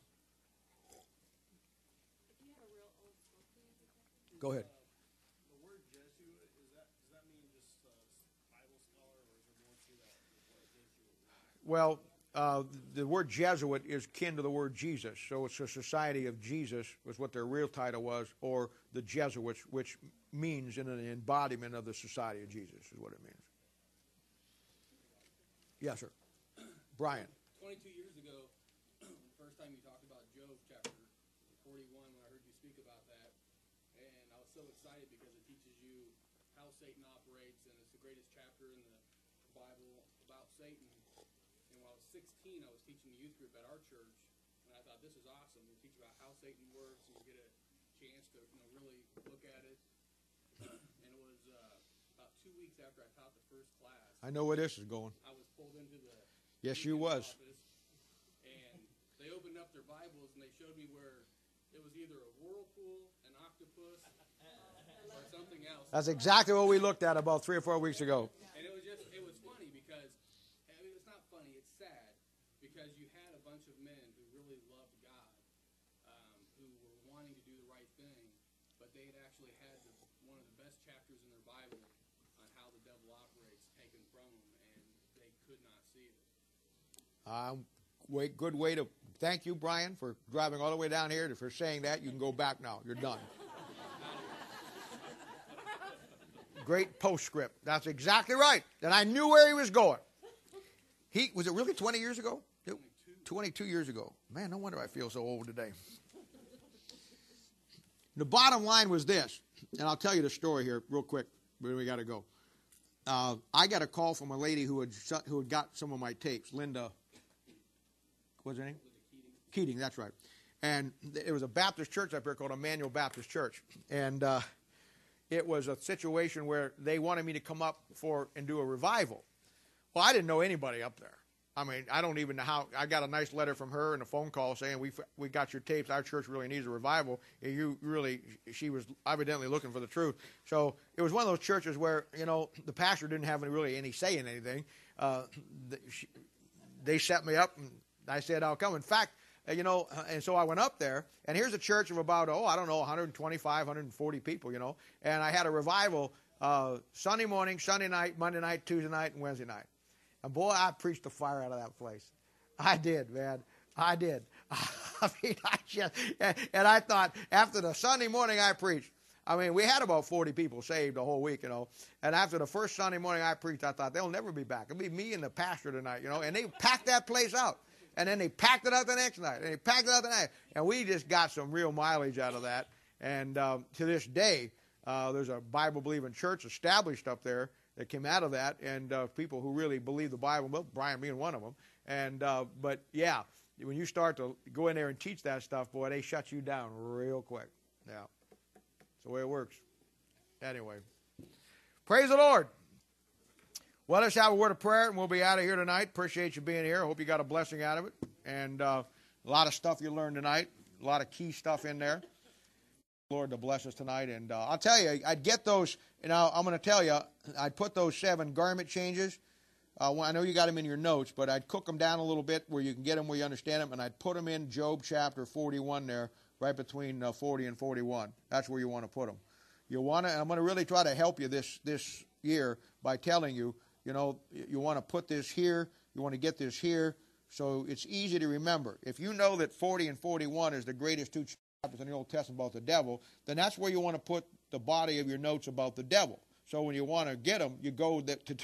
Go ahead. The word Jesuit, does that mean just Bible scholar, or is there more to that? Well, the word Jesuit is kin to the word Jesus, so it's a Society of Jesus was what their real title was, or the Jesuits, which means in an embodiment of the Society of Jesus is what it means. Yes, sir. Brian. 22 years ago, the first time you talked about Job chapter 41, when I heard you speak about that, and I was so excited because it teaches you how Satan operates, and it's the greatest chapter in the Bible about Satan. And when I was 16, I was teaching the youth group at our church, and I thought, this is awesome. We teach about how Satan works, and you get a chance to really look at it. And it was about 2 weeks after I taught the first class. I know where this is going. I was pulled into the Yes, you was. office, and they opened up their Bibles, and they showed me where it was either a whirlpool, an octopus, or something else. That's exactly what we looked at about 3 or 4 weeks ago. And it was funny because, I mean, it's not funny, it's sad, because you had a bunch of men who really loved God, who were wanting to do the right thing, but they had actually had one of the best chapters in their Bible on how the devil operates taken from them, and they could not see it. Good way to thank you, Brian, for driving all the way down here. For saying that, you can go back now. You're done. Great postscript. That's exactly right. And I knew where he was going. Was it really 20 years ago? 22 years ago. Man, no wonder I feel so old today. The bottom line was this, and I'll tell you the story here real quick, but we got to go. I got a call from a lady who had got some of my tapes. Linda, what's her name? Keating, that's right. And it was a Baptist church up here called Emmanuel Baptist Church. And it was a situation where they wanted me to come up and do a revival. Well, I didn't know anybody up there. I mean, I don't even know how. I got a nice letter from her and a phone call saying, we got your tapes. Our church really needs a revival. She was evidently looking for the truth. So it was one of those churches where, the pastor didn't have really any say in anything. They set me up, and I said, I'll come. In fact, and so I went up there, and here's a church of about, 125, 140 people, and I had a revival Sunday morning, Sunday night, Monday night, Tuesday night, and Wednesday night. And boy, I preached the fire out of that place. I did, man. I did. I mean, and I thought, after the Sunday morning I preached, I mean, we had about 40 people saved the whole week, And after the first Sunday morning I preached, I thought, they'll never be back. It'll be me and the pastor tonight, And they packed that place out. And then they packed it out the next night. And they packed it out the night. And we just got some real mileage out of that. And to this day, there's a Bible-believing church established up there that came out of that. And people who really believe the Bible, well, Brian being one of them. And but, yeah, when you start to go in there and teach that stuff, boy, they shut you down real quick. Yeah. That's the way it works. Anyway. Praise the Lord. Well, let's have a word of prayer, and we'll be out of here tonight. Appreciate you being here. I hope you got a blessing out of it. And a lot of stuff you learned tonight. A lot of key stuff in there. Lord to bless us tonight. And I'll tell you, I'd get those, I'm going to tell you, I'd put those 7 garment changes. I know you got them in your notes, but I'd cook them down a little bit where you can get them where you understand them, and I'd put them in Job chapter 41 there, right between 40 and 41. That's where you want to put them. You want to. I'm going to really try to help you this year by telling you, you want to put this here, you want to get this here, so it's easy to remember. If you know that 40 and 41 is the greatest 2 chapters in the Old Testament about the devil, then that's where you want to put the body of your notes about the devil. So when you want to get them, you go to